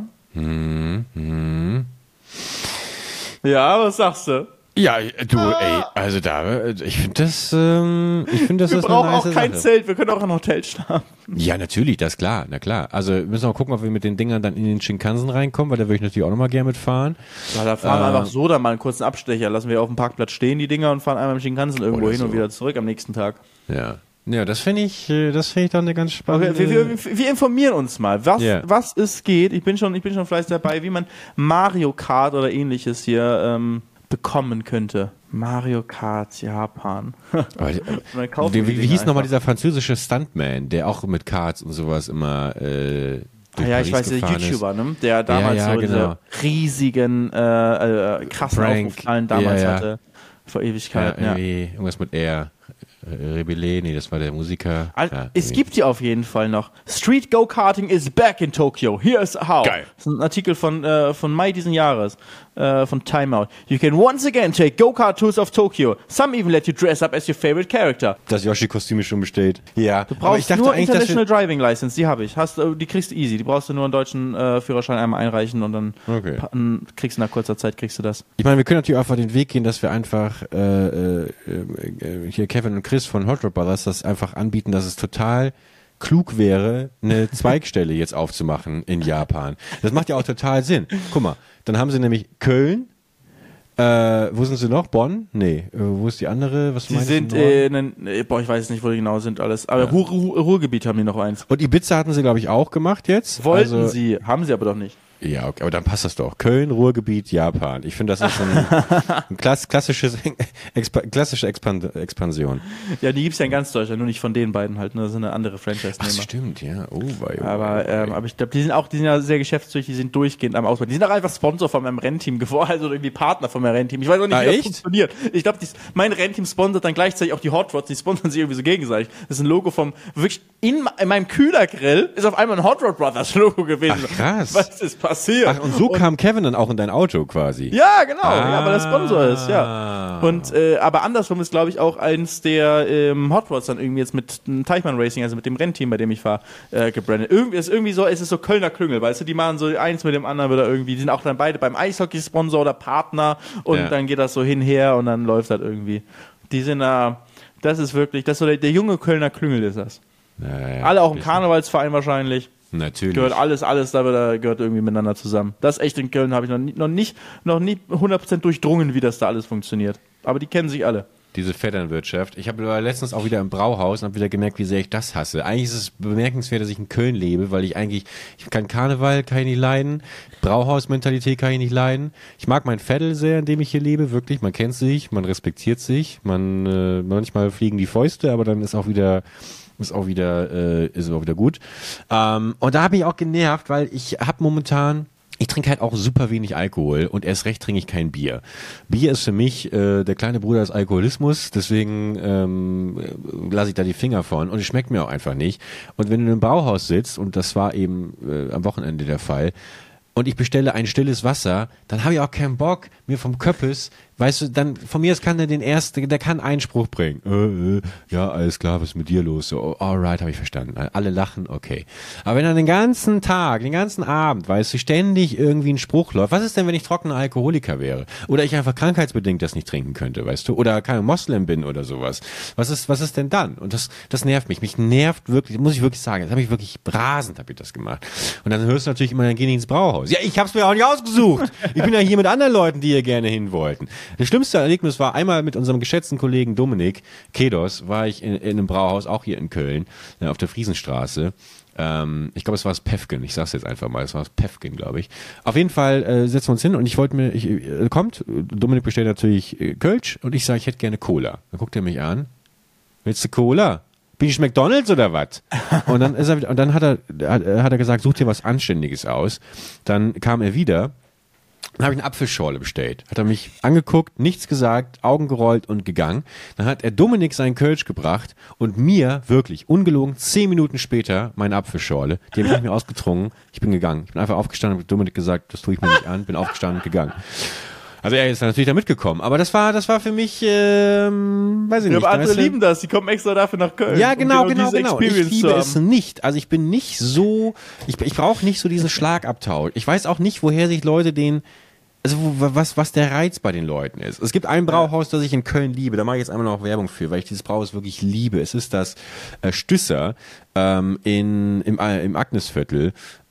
Ja, was sagst du? Ja, du, ey, also ich finde das, das Wir ist brauchen eine auch nice kein Sache. Zelt, wir können auch ein Hotel schlafen. Ja, natürlich, das ist klar, na klar. Also wir müssen auch gucken, ob wir mit den Dingern dann in den Shinkansen reinkommen, weil da würde ich natürlich auch nochmal gerne mitfahren. Ja, da fahren wir einfach so dann mal einen kurzen Abstecher, lassen wir auf dem Parkplatz stehen, die Dinger, und fahren einmal im Shinkansen irgendwo Oder hin und so. wieder zurück am nächsten Tag. Ja. Ja, das finde ich doch eine ganz spannende... Okay, wir informieren uns mal, Ja. was es geht. Ich bin schon fleißig dabei, wie man Mario Kart oder ähnliches hier bekommen könnte. Mario Kart Japan. Aber, Dann kaufen wir die wie Dinger hieß nochmal einfach. dieser französische Stuntman, der auch mit Karts und sowas immer durch Ja, Paris ich weiß, der gefahren YouTuber, ne? Der damals Ja, so genau. diese riesigen, krassen Prank. Aufrufzahlen damals Ja, ja. hatte. Vor ist. Ja, Ewigkeiten, ja. irgendwie irgendwas mit R. Rebelle, nee, das war der Musiker. Ja, Es gibt die auf jeden Fall noch. Street Go-Karting is back in Tokyo. Here's how. Geil. Das ist ein Artikel von Mai diesen Jahres, von Time Out. You can once again take Go-Kart tours of Tokyo. Some even let you dress up as your favorite character. Das Yoshi-Kostüm ist schon bestellt. Ja, Du brauchst nur International Driving License, die habe ich. Die kriegst du easy. Die brauchst du nur einen deutschen Führerschein einmal einreichen und dann Okay. kriegst du nach kurzer Zeit kriegst du das. Ich meine, wir können natürlich einfach den Weg gehen, dass wir einfach hier Kevin und Chris von Hot Rod Brothers das einfach anbieten, dass es total klug wäre, eine Zweigstelle jetzt aufzumachen in Japan. Das macht ja auch total Sinn. Guck mal, dann haben sie nämlich Köln. Wo sind sie noch? Bonn? Nee. Wo ist die andere? Was Die meinst du sind noch? ich weiß nicht, wo die genau sind alles. Aber Ruhrgebiet haben die noch eins. Und Ibiza hatten sie, glaube ich, auch gemacht jetzt. Wollten Also, sie, haben sie aber doch nicht. Ja, okay, aber dann passt das doch. Köln, Ruhrgebiet, Japan. Ich finde, das ist ein klassische Expansion. Ja, die gibt's ja in ganz Deutschland, nur nicht von den beiden halt. Ne? Das sind eine andere Ach, Franchise-Nehmer. stimmt, ja. Aber ich glaube, die sind ja sehr geschäftstüchtig, die sind durchgehend am Ausbau. Die sind auch einfach Sponsor von meinem Rennteam geworden, also irgendwie Partner von meinem Rennteam. Ich weiß auch nicht, wie das echt? funktioniert. Ich glaube, mein Rennteam sponsert dann gleichzeitig auch die Hot Rods, die sponsern sich irgendwie so gegenseitig. Das ist ein Logo wirklich in meinem Kühlergrill ist auf einmal ein Hot Rod Brothers Logo gewesen. Ach, krass. Was ist passiert? Ach, und so kam Kevin dann auch in dein Auto quasi. Ja, genau, ja, weil der Sponsor ist, ja. Und aber andersrum ist, glaube ich, auch eins der Hot Rods dann irgendwie jetzt mit Teichmann Racing, also mit dem Rennteam, bei dem ich fahre, gebrandet. Es ist so Kölner Klüngel, weißt du, die machen so eins mit dem anderen oder irgendwie, die sind auch dann beide beim Eishockey-Sponsor oder Partner und Ja. dann geht das so hinher und dann läuft das irgendwie. Die sind das ist wirklich, das ist so der junge Kölner Klüngel ist das. Ja, Alle auch im Karnevalsverein wahrscheinlich. Natürlich. Gehört alles da gehört irgendwie miteinander zusammen. Das echt in Köln habe ich noch nie 100% durchdrungen, wie das da alles funktioniert. Aber die kennen sich alle. Diese Vetternwirtschaft. Ich habe letztens auch wieder im Brauhaus und habe wieder gemerkt, wie sehr ich das hasse. Eigentlich ist es bemerkenswert, dass ich in Köln lebe, weil ich kann Karneval, kann ich nicht leiden. Brauhausmentalität kann ich nicht leiden. Ich mag mein Vettel sehr, in dem ich hier lebe, wirklich. Man kennt sich, man respektiert sich, manchmal fliegen die Fäuste, aber dann ist auch wieder gut. Und da habe ich auch genervt, weil ich trinke halt auch super wenig Alkohol und erst recht trinke ich kein Bier. Bier ist für mich der kleine Bruder des Alkoholismus, deswegen lasse ich da die Finger von und es schmeckt mir auch einfach nicht. Und wenn du in einem Brauhaus sitzt, und das war eben am Wochenende der Fall, und ich bestelle ein stilles Wasser, dann habe ich auch keinen Bock, mir vom Köppes, weißt du, dann von mir aus kann der kann Einspruch bringen. Ja, alles klar, was ist mit dir los? So, alright, habe ich verstanden. Alle lachen, okay. Aber wenn dann den ganzen Tag, den ganzen Abend, weißt du, ständig irgendwie ein Spruch läuft, was ist denn, wenn ich trockener Alkoholiker wäre? Oder ich einfach krankheitsbedingt das nicht trinken könnte, weißt du? Oder kein Moslem bin oder sowas. Was ist denn dann? Und das nervt mich. Mich nervt wirklich, muss ich wirklich sagen, das habe ich wirklich rasend, habe ich das gemacht. Und dann hörst du natürlich immer, dann geh nicht ins Brauhaus. Ja, ich hab's mir auch nicht ausgesucht. Ich bin ja hier mit anderen Leuten, die hier gerne hin wollten. Das schlimmste Erlebnis war einmal mit unserem geschätzten Kollegen Dominik Kedos, war ich in einem Brauhaus, auch hier in Köln, auf der Friesenstraße. Ich glaube, es war das Pefken. Ich sag's jetzt einfach mal. Es war das Pefken, glaube ich. Auf jeden Fall setzen wir uns hin und kommt, Dominik bestellt natürlich Kölsch und ich sage, ich hätte gerne Cola. Dann guckt er mich an. Willst du Cola? Bin ich McDonald's oder was? Und dann hat er gesagt, such dir was Anständiges aus. Dann kam er wieder Dann habe ich eine Apfelschorle bestellt. Hat er mich angeguckt, nichts gesagt, Augen gerollt und gegangen. Dann hat er Dominik seinen Kölsch gebracht und mir wirklich, ungelogen, 10 Minuten später meine Apfelschorle. Die habe ich nicht mehr ausgetrunken. Ich bin gegangen. Ich bin einfach aufgestanden und habe Dominik gesagt, das tue ich mir nicht an. Bin aufgestanden und gegangen. Also er ist natürlich da mitgekommen. Aber das war für mich, weiß ich nicht. Aber andere lieben das. Die kommen extra dafür nach Köln. Ja, genau. Experience Ich liebe es nicht. Also ich bin nicht so, ich brauche nicht so diesen Schlagabtausch. Ich weiß auch nicht, woher sich Leute also was der Reiz bei den Leuten ist. Es gibt ein Brauhaus, das ich in Köln liebe, da mache ich jetzt einmal noch Werbung für, weil ich dieses Brauhaus wirklich liebe. Es ist das Stüsser im Agnesviertel,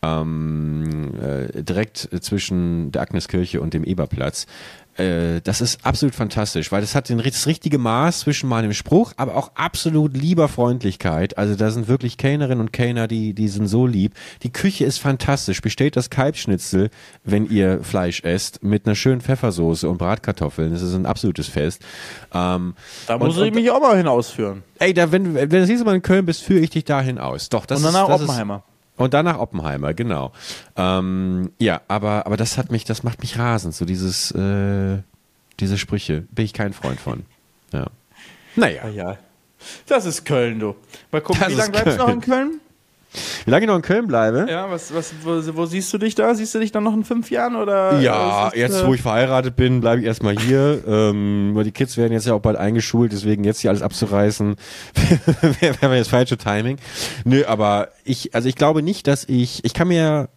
direkt zwischen der Agneskirche und dem Eberplatz. Das ist absolut fantastisch, weil das hat das richtige Maß zwischen meinem Spruch, aber auch absolut lieber Freundlichkeit. Also da sind wirklich Kellnerinnen und Kellner, die sind so lieb. Die Küche ist fantastisch. Bestellt das Kalbsschnitzel, wenn ihr Fleisch esst, mit einer schönen Pfeffersoße und Bratkartoffeln. Das ist ein absolutes Fest. Da muss ich mich auch mal hinausführen. Ey, wenn du das nächste Mal in Köln bist, führe ich dich dahin aus. Doch, das und danach das Oppenheimer. Und danach Oppenheimer, genau. Ja, aber das macht mich rasend, so diese Sprüche. Bin ich kein Freund von. Ja. Naja. Ja. Das ist Köln, du. Mal gucken, Das wie lange ist bleibst du noch Köln. in Köln? Wie lange ich noch in Köln bleibe? Ja, wo siehst du dich da? Siehst du dich dann noch in 5 Jahren? Oder Ja, ist es, jetzt wo ich verheiratet bin, bleibe ich erstmal hier. Weil die Kids werden jetzt ja auch bald eingeschult, deswegen jetzt hier alles abzureißen, wäre das falsche Timing. Nö, aber ich glaube nicht, dass ich kann mir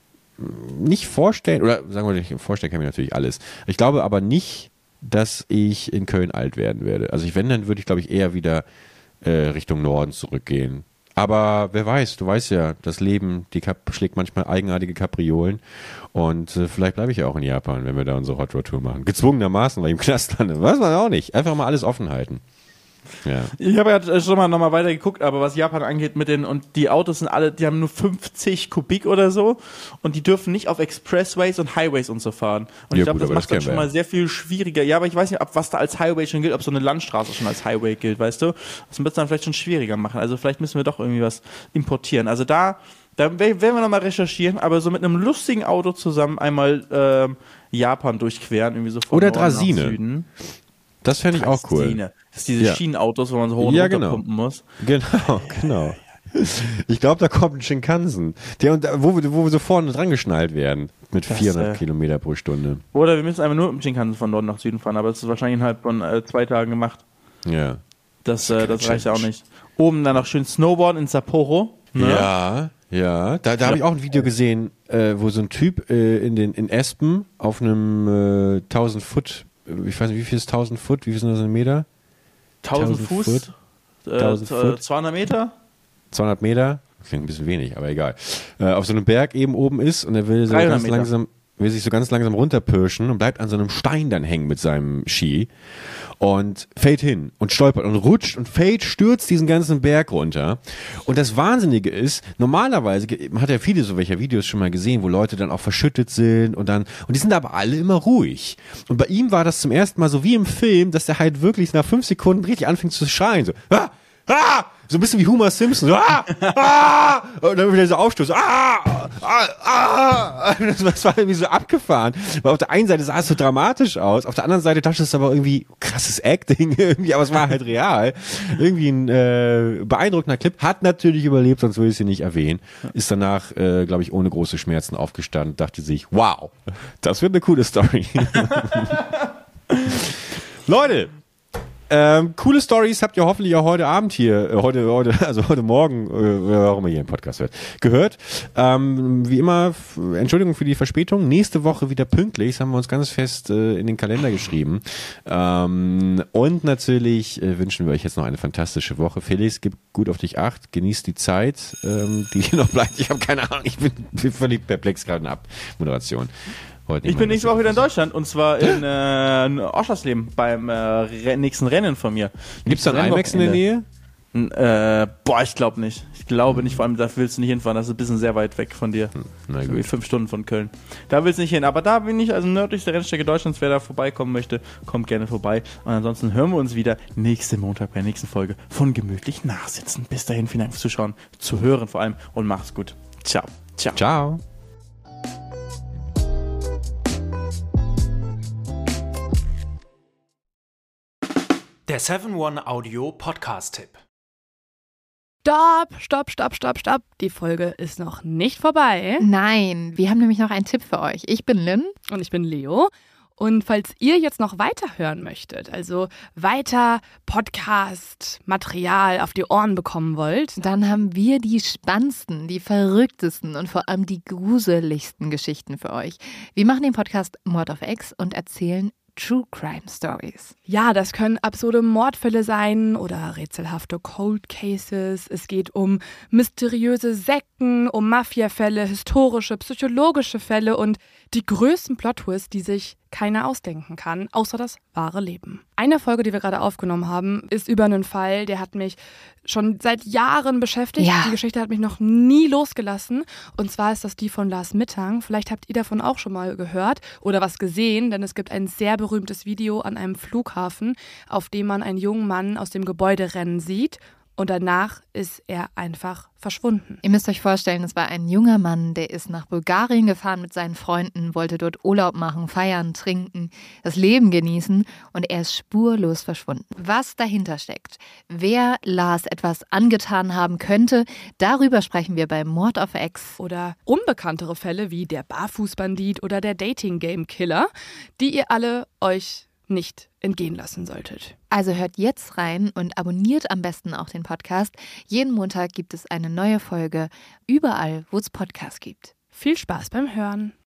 nicht vorstellen, oder sagen wir nicht, vorstellen kann ich mir natürlich alles. Ich glaube aber nicht, dass ich in Köln alt werden werde. Also wenn, dann würde ich glaube ich eher wieder Richtung Norden zurückgehen. Aber wer weiß, du weißt ja, das Leben, schlägt manchmal eigenartige Kapriolen und vielleicht bleibe ich ja auch in Japan, wenn wir da unsere Hot Rod Tour machen. Gezwungenermaßen, weil ich im Knast lande. Weiß man auch nicht. Einfach mal alles offen halten. Ja. Ich habe ja schon mal nochmal weiter geguckt, aber was Japan angeht und die Autos sind alle, die haben nur 50 Kubik oder so und die dürfen nicht auf Expressways und Highways und so fahren. Und Ja, ich glaube, gut, das aber macht das dann schon mal sehr viel schwieriger. Ja, aber ich weiß nicht, was da als Highway schon gilt, ob so eine Landstraße schon als Highway gilt, weißt du? Das wird es dann vielleicht schon schwieriger machen. Also vielleicht müssen wir doch irgendwie was importieren. Also da werden wir nochmal recherchieren, aber so mit einem lustigen Auto zusammen einmal Japan durchqueren, irgendwie so von Oder Norden nach Draisine. Süden. Das fände ich auch cool. Draisine. Das ist diese Schienenautos, wo man so hoch und runter pumpen muss. Genau. Ich glaube, da kommt ein Shinkansen, wo wir so vorne dran geschnallt werden mit 400 Kilometer pro Stunde. Oder wir müssen einfach nur mit dem Shinkansen von Norden nach Süden fahren, aber das ist wahrscheinlich innerhalb von 2 Tagen gemacht. Ja. Das reicht ja auch nicht. Oben dann noch schön Snowboarden in Sapporo. Ne? Ja. Da habe ich auch ein Video gesehen, wo so ein Typ in Espen auf einem 1000 Foot, ich weiß nicht, wie viel ist 1000 Foot, wie viel sind das in Meter? 1000 Fuß, 1000 Foot. 200 Meter? 200 Meter? Klingt ein bisschen wenig, aber egal. Auf so einem Berg eben oben ist und er will sich so ganz langsam runterpirschen und bleibt an so einem Stein dann hängen mit seinem Ski und fällt hin und stolpert und rutscht und fällt, stürzt diesen ganzen Berg runter. Und das Wahnsinnige ist, normalerweise, man hat ja viele so welcher Videos schon mal gesehen, wo Leute dann auch verschüttet sind und die sind aber alle immer ruhig. Und bei ihm war das zum ersten Mal so wie im Film, dass der halt wirklich nach 5 Sekunden richtig anfängt zu schreien, so, so ein bisschen wie Homer Simpson, so, und dann wieder so Aufstoß, das war irgendwie so abgefahren. Weil auf der einen Seite sah es so dramatisch aus, auf der anderen Seite dachte es aber irgendwie krasses Acting irgendwie, aber es war halt real. Irgendwie ein beeindruckender Clip, hat natürlich überlebt, sonst würde ich sie nicht erwähnen. Ist danach, glaube ich, ohne große Schmerzen aufgestanden, dachte sich, wow, das wird eine coole Story. Leute, coole Stories habt ihr hoffentlich auch heute Abend hier, heute Morgen, wer auch immer hier im Podcast hört, gehört. Wie immer, Entschuldigung für die Verspätung. Nächste Woche wieder pünktlich, das haben wir uns ganz fest in den Kalender geschrieben. Und natürlich wünschen wir euch jetzt noch eine fantastische Woche. Felix, gib gut auf dich Acht, genießt die Zeit, die hier noch bleibt. Ich habe keine Ahnung, ich bin völlig perplex gerade in der Abmoderation. Ich bin nächste Woche wieder in Deutschland und zwar in Oschersleben beim nächsten Rennen von mir. Gibt's da ein IMAX in der Nähe? Ich glaube nicht. Ich glaube nicht, vor allem da willst du nicht hinfahren, das ist ein bisschen sehr weit weg von dir. Na gut. So wie 5 Stunden von Köln. Da willst du nicht hin, aber da bin ich, also nördlichste Rennstrecke Deutschlands, wer da vorbeikommen möchte, kommt gerne vorbei. Und ansonsten hören wir uns wieder nächsten Montag bei der nächsten Folge von Gemütlich Nachsitzen. Bis dahin, vielen Dank fürs Zuschauen, zu hören vor allem und macht's gut. Ciao. Ciao. Der 7-One Audio Podcast-Tipp. Stopp. Die Folge ist noch nicht vorbei. Nein, wir haben nämlich noch einen Tipp für euch. Ich bin Lynn. Und ich bin Leo. Und falls ihr jetzt noch weiterhören möchtet, also weiter Podcast-Material auf die Ohren bekommen wollt, Dann haben wir die spannendsten, die verrücktesten und vor allem die gruseligsten Geschichten für euch. Wir machen den Podcast Mord auf Ex und erzählen True Crime Stories. ja, das können absurde Mordfälle sein oder rätselhafte Cold Cases. Es geht um mysteriöse Sekten, um Mafiafälle, historische, psychologische Fälle und die größten Plot-Twists, die sich keiner ausdenken kann, außer das wahre Leben. Eine Folge, die wir gerade aufgenommen haben, ist über einen Fall, der hat mich schon seit Jahren beschäftigt. Ja. Die Geschichte hat mich noch nie losgelassen. Und zwar ist das die von Lars Mittang. Vielleicht habt ihr davon auch schon mal gehört oder was gesehen, denn es gibt ein sehr berühmtes Video an einem Flughafen, auf dem man einen jungen Mann aus dem Gebäude rennen sieht. Und danach ist er einfach verschwunden. Ihr müsst euch vorstellen, es war ein junger Mann, der ist nach Bulgarien gefahren mit seinen Freunden, wollte dort Urlaub machen, feiern, trinken, das Leben genießen und er ist spurlos verschwunden. Was dahinter steckt, wer Lars etwas angetan haben könnte, darüber sprechen wir bei Mord auf Ex. Oder unbekanntere Fälle wie der Barfußbandit oder der Dating-Game-Killer, die ihr alle euch nicht entgehen lassen solltet. Also hört jetzt rein und abonniert am besten auch den Podcast. Jeden Montag gibt es eine neue Folge, überall, wo es Podcasts gibt. Viel Spaß beim Hören.